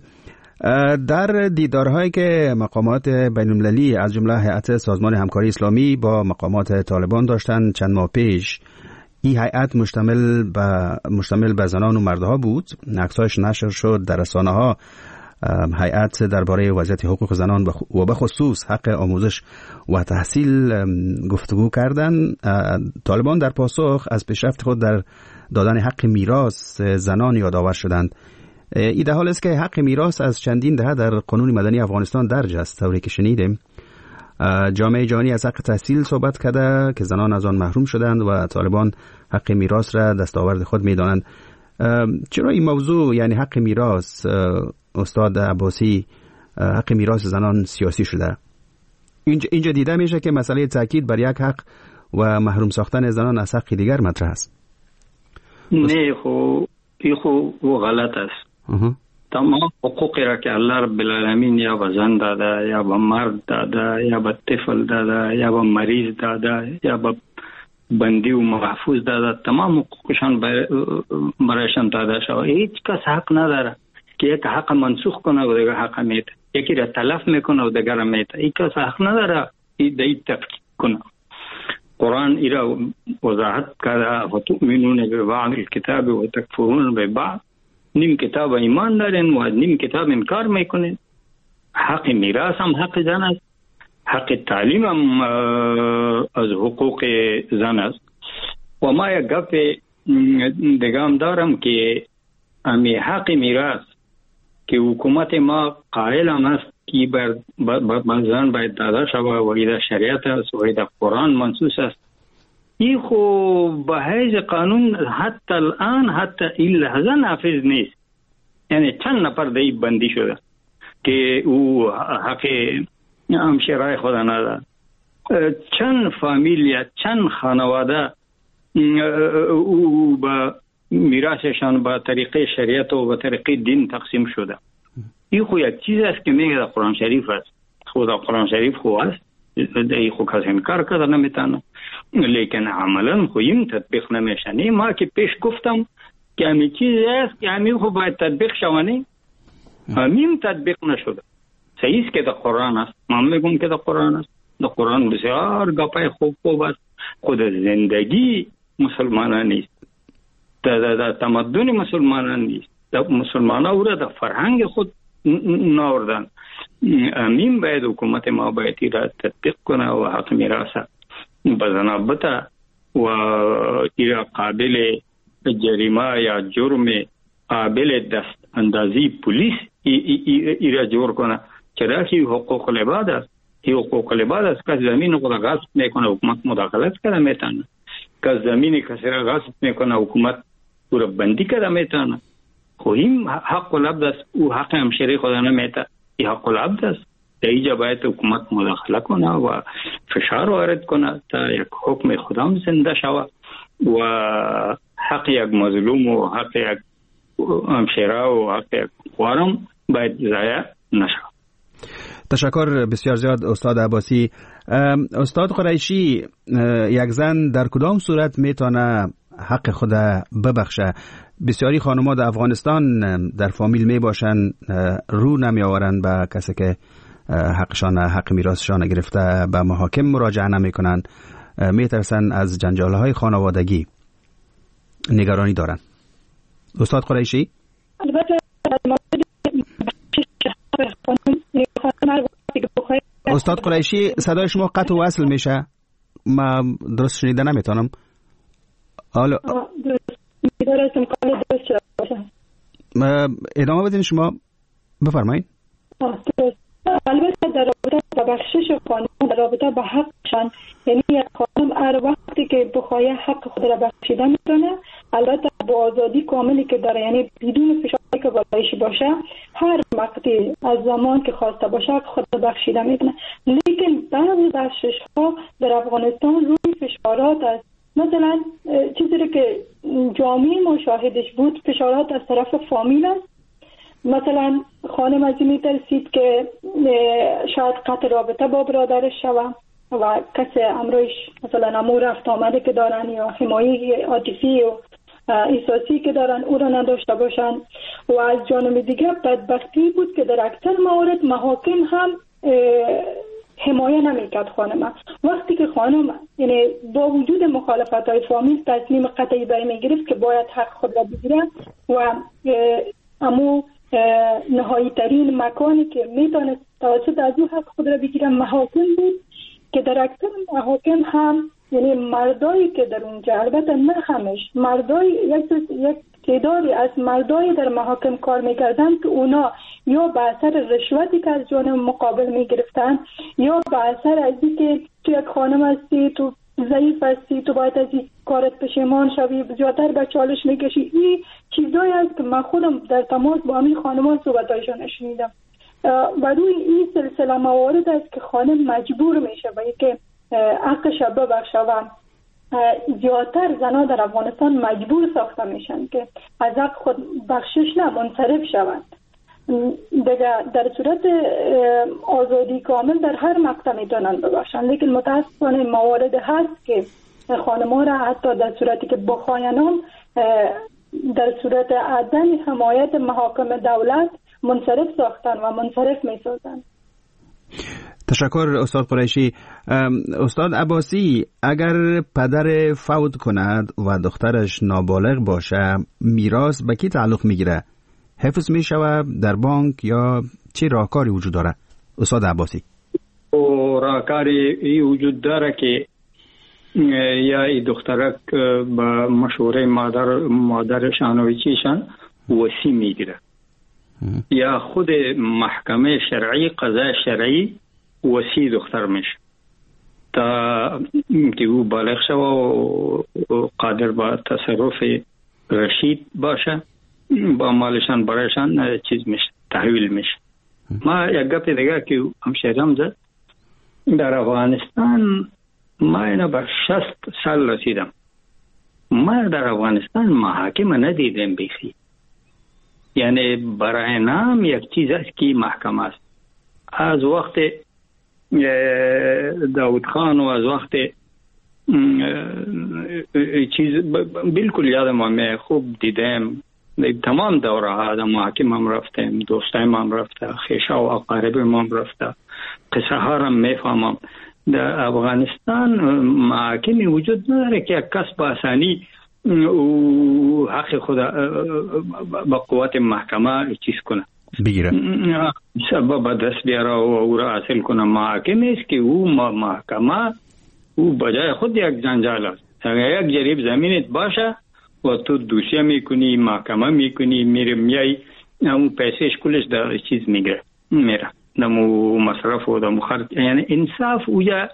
در دیدارهایی که مقامات بین‌المللی از جمله هیئت سازمان همکاری اسلامی با مقامات طالبان داشتن چند ماه پیش، این هیئت مشتمل به زنان و مردها بود. عکسایش نشر شد در رسانه‌ها. هیئت درباره وضعیت حقوق زنان و به خصوص حق آموزش و تحصیل گفتگو کردند. طالبان در پاسخ از پیشرفت خود در دادن حق میراث زنان یادآور شدند. این در حال است که حق میراث از چندین دهه در قانون مدنی افغانستان درج است. طوری که شنیدیم جامعه جهانی از حق تحصیل صحبت کرده که زنان از آن محروم شدند و طالبان حق میراث را دستاورد خود می‌دانند. چرا این موضوع یعنی حق میراث استاد عباسی حق میراث زنان سیاسی شده؟ اینجا دیده میشه که مسئله تاکید بر یک حق و محروم ساختن زنان از حق دیگر مطرح است. نه خو غلط است. تمام حقوقی را که الله رب العالمین یا به زن داده یا به مرد داده یا به طفل داده یا به مریض داده یا به بندی و محفوظ داده، تمام حقوقشان برایشان داده شده. هیچ کس حق نداره که یک حق منسوخ کنه و دیگر حق میته، یکی را تلف میکنه و دیگر را میته. هیچ کس حق نداره این تفکیک کنه. قرآن ایرا وضاحت کرده و تؤمنون ببعض الكتاب و تکفرون ببعض. نیم کتاب ایمان دارین و نیم کتاب انکار میکنین. حق میراث هم حق زن است، حق تعلیم هم از حقوق زن است. و ما یک گپ دیگه هم دارم که امی حق میراث که حکومت ما قائل هم است که بر زن باید داده شود و ایده شریعت است و ایده قرآن منصوص است. این خو به حیث قانون حتی الان حتی این لحظه نافذ نیست. یعنی چند نفر دی بندی شده که او حق همشیرای خود نداره. چند فامیل چند خانواده او با میراثشان با طریقه شریعت و با طریقه دین تقسیم شده. این خو یک چیز است که میگه در قرآن شریف است. خود قرآن شریف خو است، این خو کسی انکار کرده نمیتونه، لیکن عملا خو این تطبیق نمیشه. ما که پیش گفتم که همین چیز است که همین خو باید تطبیق شوانه، همین تطبیق نشده. صحیح است که در قرآن است، ما میگم که در قرآن است. در قرآن بسیار گپای خوب است. خود زندگی مسلمانان نیست، در تمدن مسلمانان نیست. در مسلمانان او را در فرهنگ خود ناوردن. امین باید حکومت ما باید ایرا تطبیق کنه و حق میراث بزنابته و ایرا قابل جریمه یا جرم قابل دست اندازی پولیس ایرا جور کنه. چرا که حقوق العباد است. این حقوق العباد است که زمین خود غصب میکنه حکومت مداخلت کرده میتونه، که زمین کسی را غصب میکنه حکومت او را بندی کرده میتونه. خو این حق العبد است، او حق همشری خود نمیته. این حق العبد است. در اینجا باید حکومت مداخله کنه و فشار وارد کنه تا یک حکم خودم زنده شود و حق یک مظلوم و حق یک همشیره و حق یک خوارم باید ضایع نشود. تشکر بسیار زیاد استاد عباسی. استاد قریشی، یک زن در کدام صورت میتونه حق خود ببخشه؟ بسیاری خانم‌ها در افغانستان در فامیل می باشن، رو نمی آورن به کسی که حقشان حق میراثشان گرفته، به محاکم مراجعه نمی کنن، می ترسن از جنجال‌های خانوادگی، نگرانی دارن. استاد قریشی؟ استاد قریشی، صدای شما قطع و وصل میشه، ما درست شنیده نمیتونم. حالا ادامه بدین، شما بفرمایید. البته در رابطه با بخشش خانم، در رابطه با حقشان، یعنی یک خانم هر وقتی که بخواه حق خود را بخشیده میتونه، البته با آزادی کاملی که داره، یعنی بدون فشاری که بالایش باشه، هر وقتی از زمان که خواسته باشه خود را بخشیده میتونه. لیکن بعضی بخشش ها در افغانستان روی فشارات است. مثلا چیزی که جامعه مشاهدش بود، فشارات از طرف فامیل است. مثلا خانم از این میترسید که شاید قطع رابطه با برادرش شود و کسی امروش مثلا امو رفت آمده که دارن یا حمایه عاطفی و احساسی که دارن او را نداشته باشن. و از جانب دیگه بدبختی بود که در اکثر موارد محاکم هم حمایه نمیکرد خانم. وقتی که خانم یعنی با وجود مخالفت‌های فامیل تصمیم قطعی برای میگرفت که باید حق خود را بگیرد و امو نهایی ترین مکانی که میتونست توسط از او حق خود را بگیرد محاکم بود که در اکثر محاکم هم یعنی مردایی که در اونجا، البته نه همش، مردای یک تعدادی از مردای در محاکم کار میکردن که اونا یا به اثر رشوتی که از جانب مقابل میگرفتن یا به اثر از اینکه تو یک خانم هستی، تو ضعیف هستی، تو باید از این کارت پشیمان شوی، زیادتر به چالش میکشی. این چیزایی است که من خودم در تماس با همین خانمان صحبتایشان شنیدم و روی این سلسله موارد است که خانم مجبور میشه و اینکه حقش ببخشه و زیادتر زنها در افغانستان مجبور ساخته میشن که از حق خود بخشش نه منصرف شوند. دیگه در صورت آزادی کامل در هر مقطع میتونن ببخشن، لیکن متاسفانه موارد هست که خانم‌ها را حتی در صورتی که بخواین در صورت عدم حمایت محاکم دولت منصرف ساختن و منصرف میسازن. تشکر استاد قریشی. استاد عباسی، اگر پدر فوت کند و دخترش نابالغ باشه، میراث به کی تعلق میگیره؟ حفظ میشود در بانک یا چه راهکاری وجود داره؟ استاد عباسی. راهکاری وجود داره که یا ای دخترک با مشوره مادرش انویچیشن وصی میگیره یا خود محکمه شرعی قضای شرعی وصی دختر میشه تا که او بالغ شوه و قادر با تصرف رشید باشه، با مالشان برایشان چیز میشه، تحویل میشه. ما یک گپ دیگه که همشهرم زد، در افغانستان ما اینا به 60 سال رسیدم، ما در افغانستان محاکم ندیدم بیخی. یعنی برای نام یک چیز است که محکمه است. از وقت داود خان و از وقت چیز بالکل یادم میاد، خوب دیدم تمام دوره ها محاکم هم رفتم، دوستایم هم رفته، خیشه و اقاربم هم رفته، قصه ها هم میفهمم. در افغانستان محاکمی وجود نداره که یک کس با آسانی او حق خود با قوت محکمه چیز کنه بگیره، سبب دست بیاره و او را حاصل کنه. محاکم است که او محکمه او بجای خود یک جنجال است. اگر یک جریب زمینت باشه و تو دوسیه میکنی، محکمه میکنی، میای اون پیسهش کلش در چیز میگره، میره دمو مصرف و دمو خرج. یعنی انصاف او یا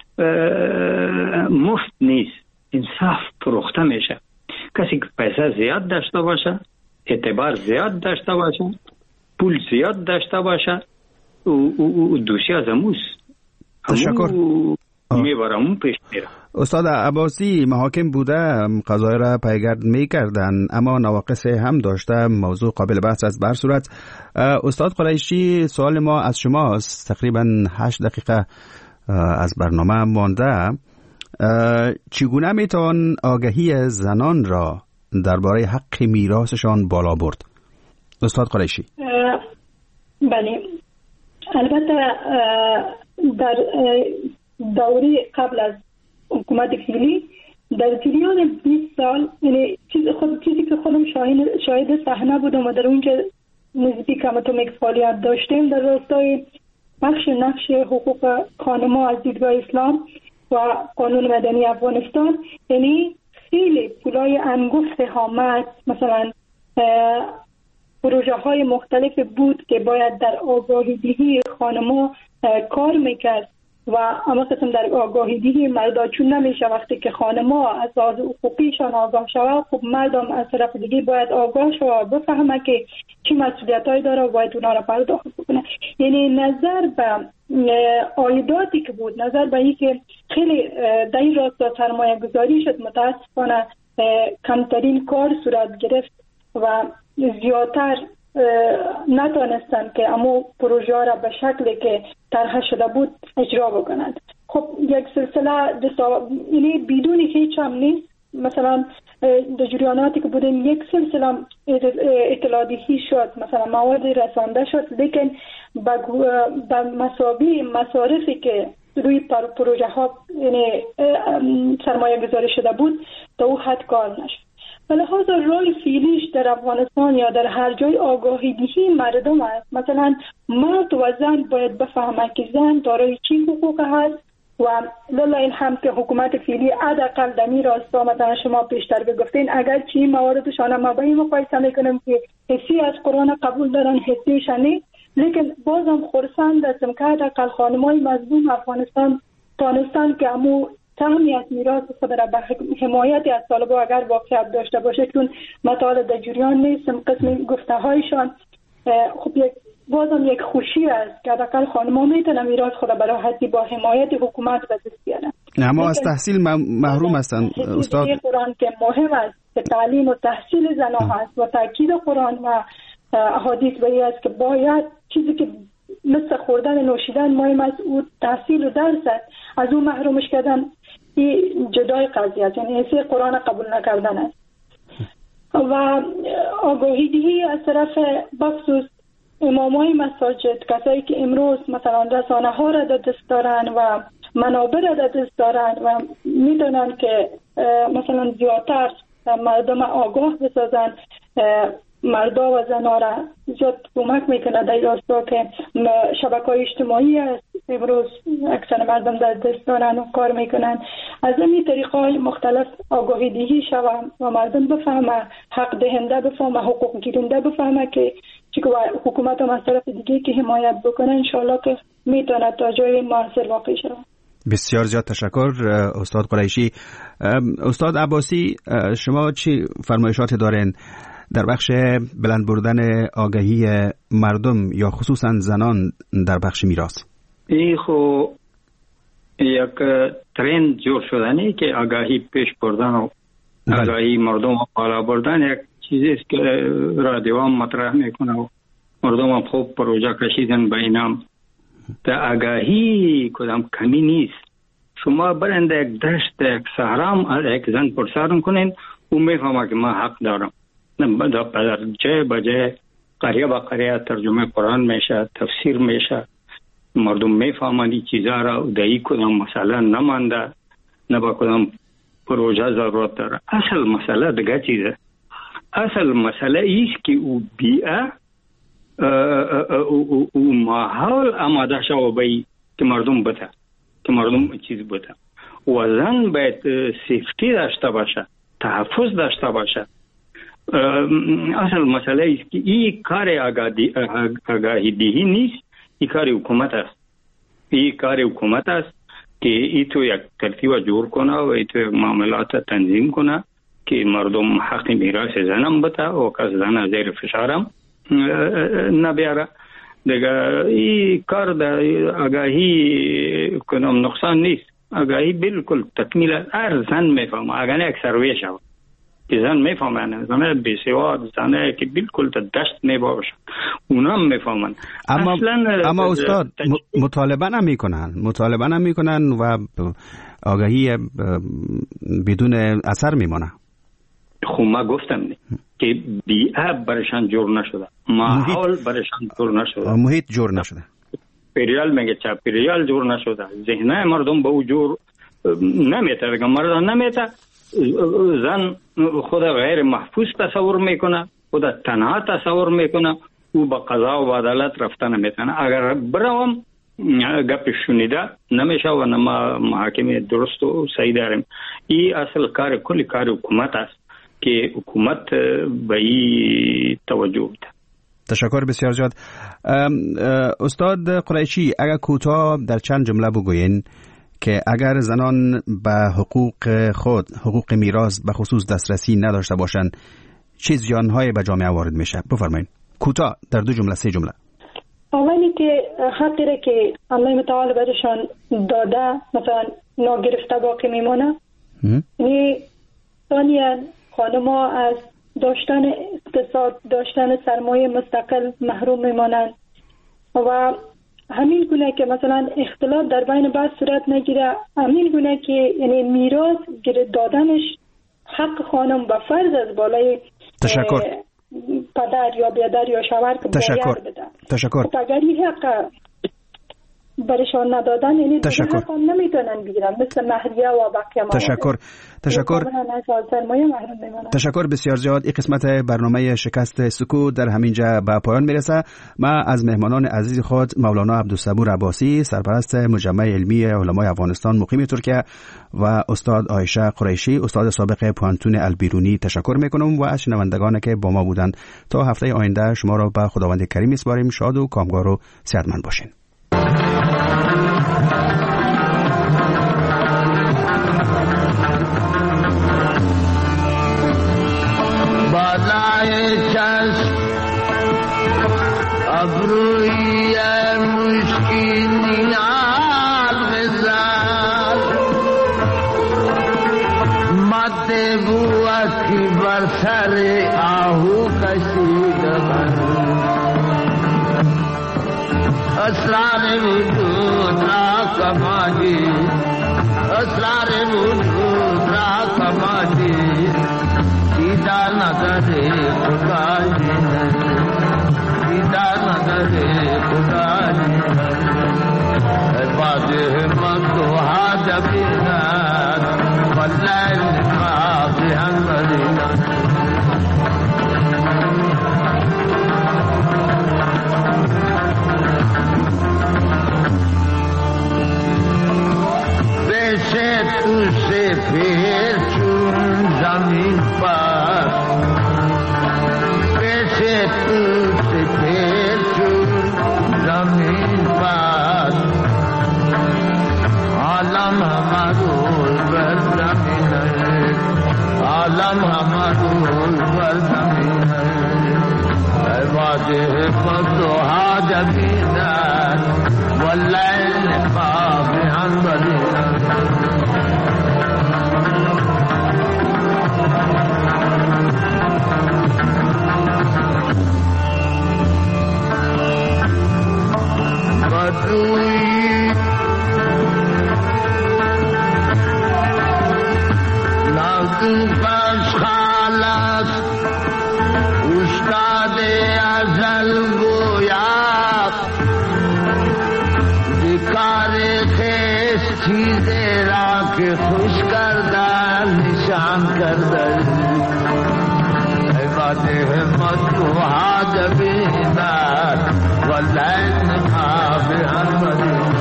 مفت نیست، انصاف فروخته میشه. کسی که پیسه زیاد داشته باشه، اعتبار زیاد داشته باشه، پول زیاد داشته باشه، او دوسیه از اموز تشکر میبرم پیش میره. استاد عباسی، محاکم بوده قضای را پیگرد میکردن اما نواقص هم داشته، موضوع قابل بحث است. بر صورت استاد قریشی، سوال ما از شماست، تقریبا 8 دقیقه از برنامه مانده. چگونه میتوان آگاهی زنان را درباره حق میراثشان بالا برد؟ استاد قریشی. بله، البته در دوره قبل از حکومت فعلی در جریان 20 سال، یعنی چیزی که خودم شاهد صحنه بودم و در اونجا نسبی کمتومک فعالیت داشتیم در راستای نقش حقوق خانم‌ها از دیدگاه اسلام و قانون مدنی افغانستان. یعنی خیلی پولای انگفت حامد، مثلا پروژه های مختلف بود که باید در آگاهی دهی خانم‌ها کار میکرد و اما قسم در آگاهی دهی مردا چون نمیشه. وقتی که خانم‌ها از لحاظ حقوقیشان آگاه شود، خب مردم از طرف دیگه باید آگاه شود و بفهمه که چی مسئولیتایی داره و باید اونا را پرداخت کنه. یعنی نظر به عایداتی که بود، نظر به این که خیلی در این راستا سرمایه گذاری شد، متاسفانه کمترین کار صورت گرفت و زیادتر نتونستند که اما پروژه را به شکلی که طرح شده بود اجرا بکنند. خب یک سلسله یعنی بدون هیچ هم نیست، مثلا در جریاناتی که بودیم یک سلسله اطلاعاتی شد، مثلا مواد رسانده شد، لیکن با مسابقه مصارفی که روی پروژه ها یعنی سرمایه گذاری شده بود تا او حد کار نشد. به لحاظ رول فعلیش در افغانستان یا در هر جای آگاهی دهی مردم است. مثلا مرد و زن باید بفهمه که زن دارای چی حقوق هست و لله الحمد که حکومت فعلی حداقل در این راستا مثلا شما پیشتر بگفتین اگر چی مواردشان ما با این مقایسه میکنم که حسی از قرآن قبول دارن حسیش نه، لیکن بازم خرسند هستم که حداقل خانمای مظلوم افغانستان تانستان که امو سهمی از میراث خود را به حمایت از طالبان اگر واقعیت داشته باشه، چون مطالع در جریان نیستم قسم گفته هایشان خب بازم یک خوشی است که حداقل خانم‌ها میتونن میراث خود را به راحتی با حمایت حکومت به دست بیارن. اما از تحصیل محروم هستند استاد. قرآن که مهم است که تعلیم و تحصیل زنان هست و تاکید قرآن و احادیث به است که باید چیزی که مثل خوردن نوشیدن مهم است او تحصیل و درس است، از اون محرومش کردن این جدای قضیه است، یعنی حسی قرآن قبول نکردن است. و آگاهی دهی از طرف بخصوص امامای مساجد، کسایی که امروز مثلا رسانه ها را در دست دارن و منابع را در دست دارن و میدونن که مثلا زیادتر مردم آگاه بسازن، مردا و زنها را زیاد کمک میکنه در راستا که شبکه‌های اجتماعی است امروز اکثر مردم در دست دارن و کار میکنن. از این طریق‌های مختلف آگاهی دهی شود و مردم بفهمه، حق دهنده بفهمه، حقوق گیرنده بفهمه که حکومت هم از طرف دیگه که حمایت بکنه انشالله که میتونه تا جای موثر واقع شود. بسیار زیاد تشکر استاد قریشی. استاد عباسی، شما چی فرمایشات دارین در بخش بلند بردن آگاهی مردم یا خصوصا زنان در بخش میراث؟ این خو یک ترند جور شدنی که آگاهی پیش بردن و آگاهی مردم بالا بردن یک چیزی است که رادیو هم مطرح میکنه و مردم هم خوب پروژه کشیدن به اینام. در آگاهی کدام کمی نیست. شما برند یک دشت یک صحرا یک زن پرسان کنین او میفهمه که من حق دارم. در جای بجای قریه با قریه ترجمه قرآن میشه، تفسیر میشه، مردم میفهمند این چیزا را و در کدام مسئله نمانده، نه با کدام پروژه ضرورت داره. اصل مسئله دیگه چیزه. اصل مسئله ایست که او بیعه او ماحول آماده شو بایی که مردم بده، که مردم چیز بده. و زن باید سیفتی داشته باشه، تحفظ داشته باشه. اصل مسئله ایست که این کار آگاهی دهی نیست، این کار حکومت است. این کار حکومت است که ای تو یک ترتیب جور کنه و ای تو یک معاملات تنظیم کنه که مردم حق میراث زنم بده و که زن زیر فشارم نبیاره. دیگه این کار در آگاهی کنم نقصان نیست. آگاهی بالکل تکمیل هر زن میفهمه. اگر یک سروی شود که زن میفهمن، زنه بیسواد، زنه که بالکل تا دشت میباشه اونا هم میفهمن. اما استاد مطالبه هم میکنن و آگاهی بدون اثر میمانه. خب ما گفتم که بیعه برشان جور نشده، ماحول برشان جور نشده، محیط جور نشده، پریال میگه چه پریال جور نشده، ذهنه مردم به او جور نمیته. دیگه مردم نمیته، زن خود غیر محفوظ تصور میکنه، خود تنها تصور میکنه، او با قضا و عدالت رفتن میتونه. اگر بروم گپ شنیده نمیشه و نما محاکمه درست و صحیح داریم. این اصل کار کلی کار حکومت است که حکومت به این توجه بده. تشکر بسیار زیاد. استاد قریشی، اگر کوتاه در چند جمله بگوین که اگر زنان به حقوق خود، حقوق میراث به خصوص دسترسی نداشته باشند چه زیان‌هایی به جامعه وارد میشه؟ بفرمایید کوتاه در 2 جمله 3 جمله. اولی که حقی را که الله متعال برشان داده مثلا ناگرفته باقی میمونه. یعنی ثانیاً خانم‌ها از داشتن اقتصاد، داشتن سرمایه مستقل محروم میمانند و همین گونه که مثلا اختلاط در بین بعض صورت نگیره، همین گونه که یعنی میراث دادنش حق خانم به فرض از بالای تشکر پدر یا بیادر یا شوهر که باید بده. تشکر. خب اگر این حق برشان ندادن یعنی دیگه حق هم نمیتونن بگیرن مثل مهریه و بقیه موارد. تشکر بسیار زیاد. این قسمت برنامه شکست سکوت در همینجا به پایان میرسه. ما از مهمانان عزیز خود مولانا عبدالصبور عباسی سرپرست مجمع علمی علمای افغانستان مقیم ترکیه و استاد عایشه قریشی استاد سابق پوانتون البیرونی تشکر میکنم و از شنوندگان که با ما بودند. تا هفته آینده شما را به خداوند کریم میسپاریم. شاد و کامگار و صحتمند باشین. بالای چشم ابروی مشکین الغزال مد بوکی بر سر آهو کشیدم اسرار وجود را کمانی اسرار وجود را کمانی دیدار نظر خدا جنر دیدار نظر خدا جنر عباد همت و حاجب نار واللیل خواب انورینا پیشے تجھے پھر چون زمین پر پیشے تجھے پھر چون زمین پر عالم ہمارول بر زمین ہے عالم ہمارول بر زمین ہے واجہ فضو حاجبینات واللیل خواب انورینا بدوی نازو پس خالت استاد ازل گویا بیکار خیس چیزیں را کے خوش کردہ نشان کردہ عباد همت و حاجبینات واللیل خواب انورینا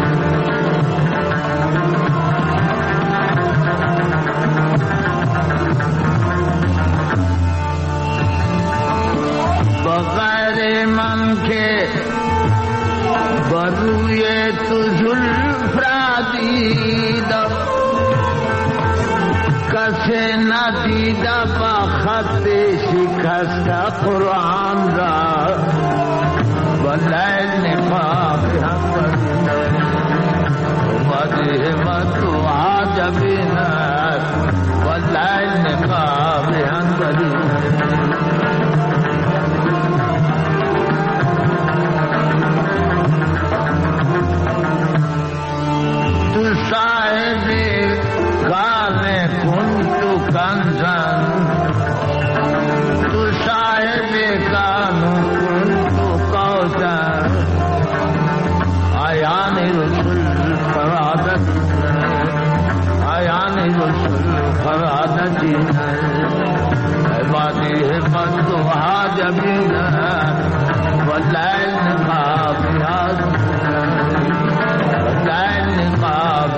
بغیر من کے بروی تو زلف را دیدم کسی ندیده با خط شکست قرآن را واللیل نقاب انورینا اومدی همت و عجبینات واللیل نقاب انورینا تو صاحب گانے کنتو کنزن تو صاحب گانو کنتو کوزن آیان رسول فرادت آیان رسول فرادت عبادی حفظ و حاجبین واللیل نقاب واللیل نقاب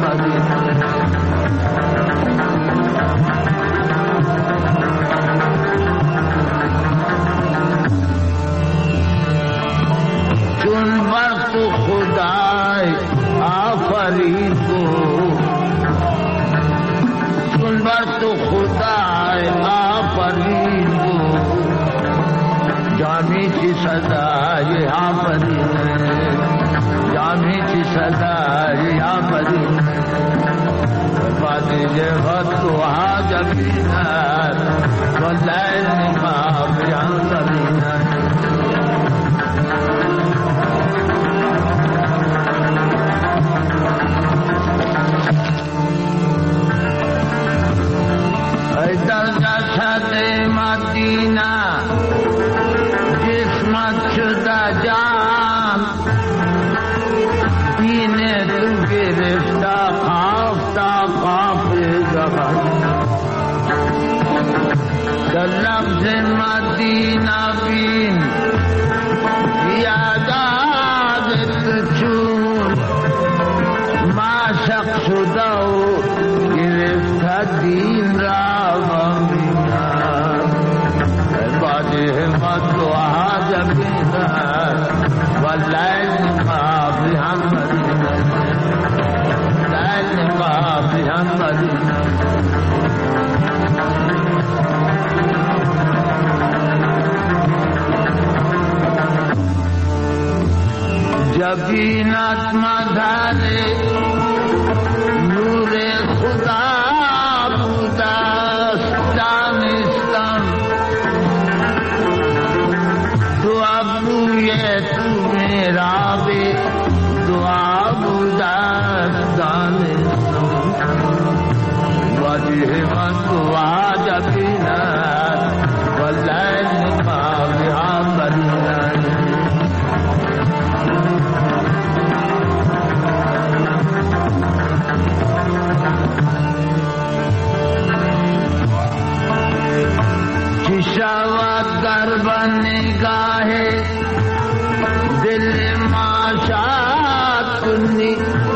چون وقت خدای آفرید کو چون وقت خدای آفرید کو جامی کی سزای آفرید جامی کی سزای آفرید وادی جهت و حاجبینات واللیل نقاب انورینا نبین یاداد چون معشق شده و گرفته دین را ببینم بعد همت و حاجت بینم واللیل قابل هم بینم لیل قابل هم بینم جبینت مدار نور خدا بودست دانستم تو ابروی تو میرا به دعا بودست دانستم وجه من دعا جبینت واللیل قابل هم بینم شود در نگاه دل ماشاد کنی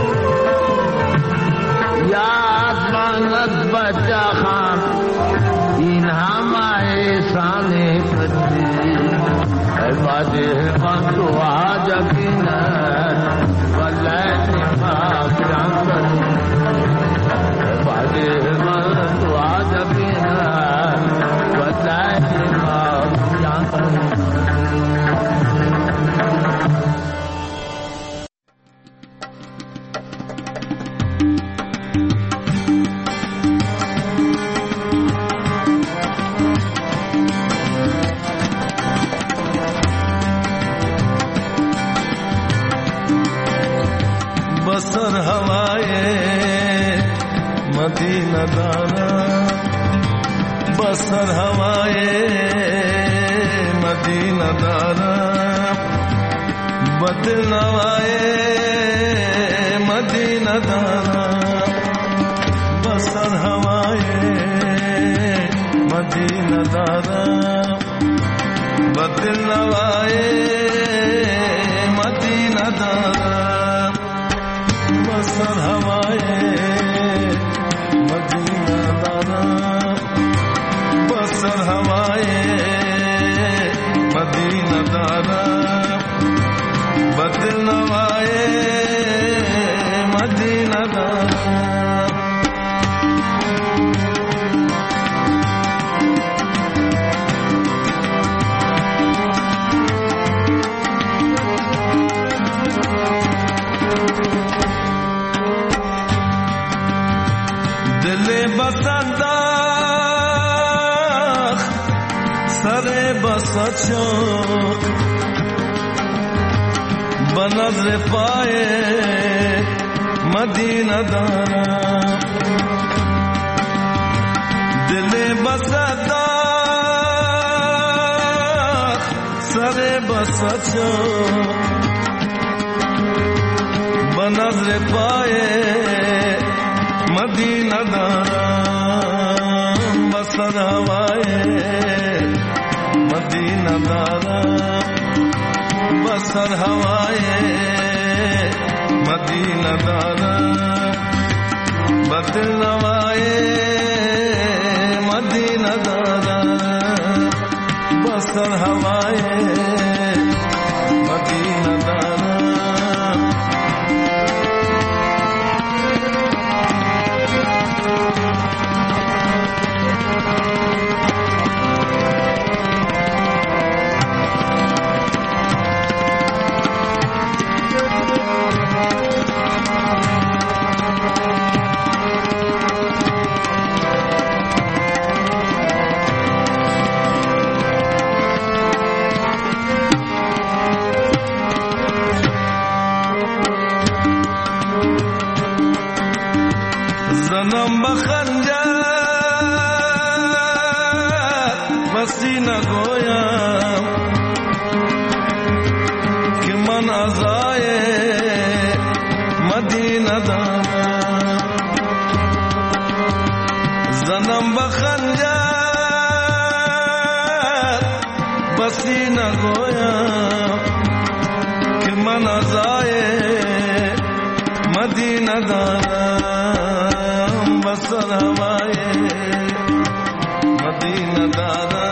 یاد ماند بچه خان این همه احسان پتی عباد من تو آجا بینن واللیل قابل هم بینن عباد من تو آجا بینن बसर हवाए मदीना दाना बसर हवाए मदीना दाना बदल नवाए मदीना दाना बसर हवाए मदीना दाना बदल नवाए मदीना दाना बसर हवाए मदीना दाना बसर हवाए मदीना दाना बदल नवाए मदीना दाना बसंदाख सरे बसचो बनज़्र पाए मदीना दाना दिले बसंदाख सरे बसचो बनज़्र पाए मदीना दाना बसर हवाए मदीना दाना बसर हवाए मदीना दाना बदल नवाए मदीना दाना बसर हवाए मदीना दाना زنم بخنجر بسی نگویم که من ازای مدینه دارم زنم بخنجر کسی نگویم که من ازای مدینه دارم، بسر هوای مدینه دارم.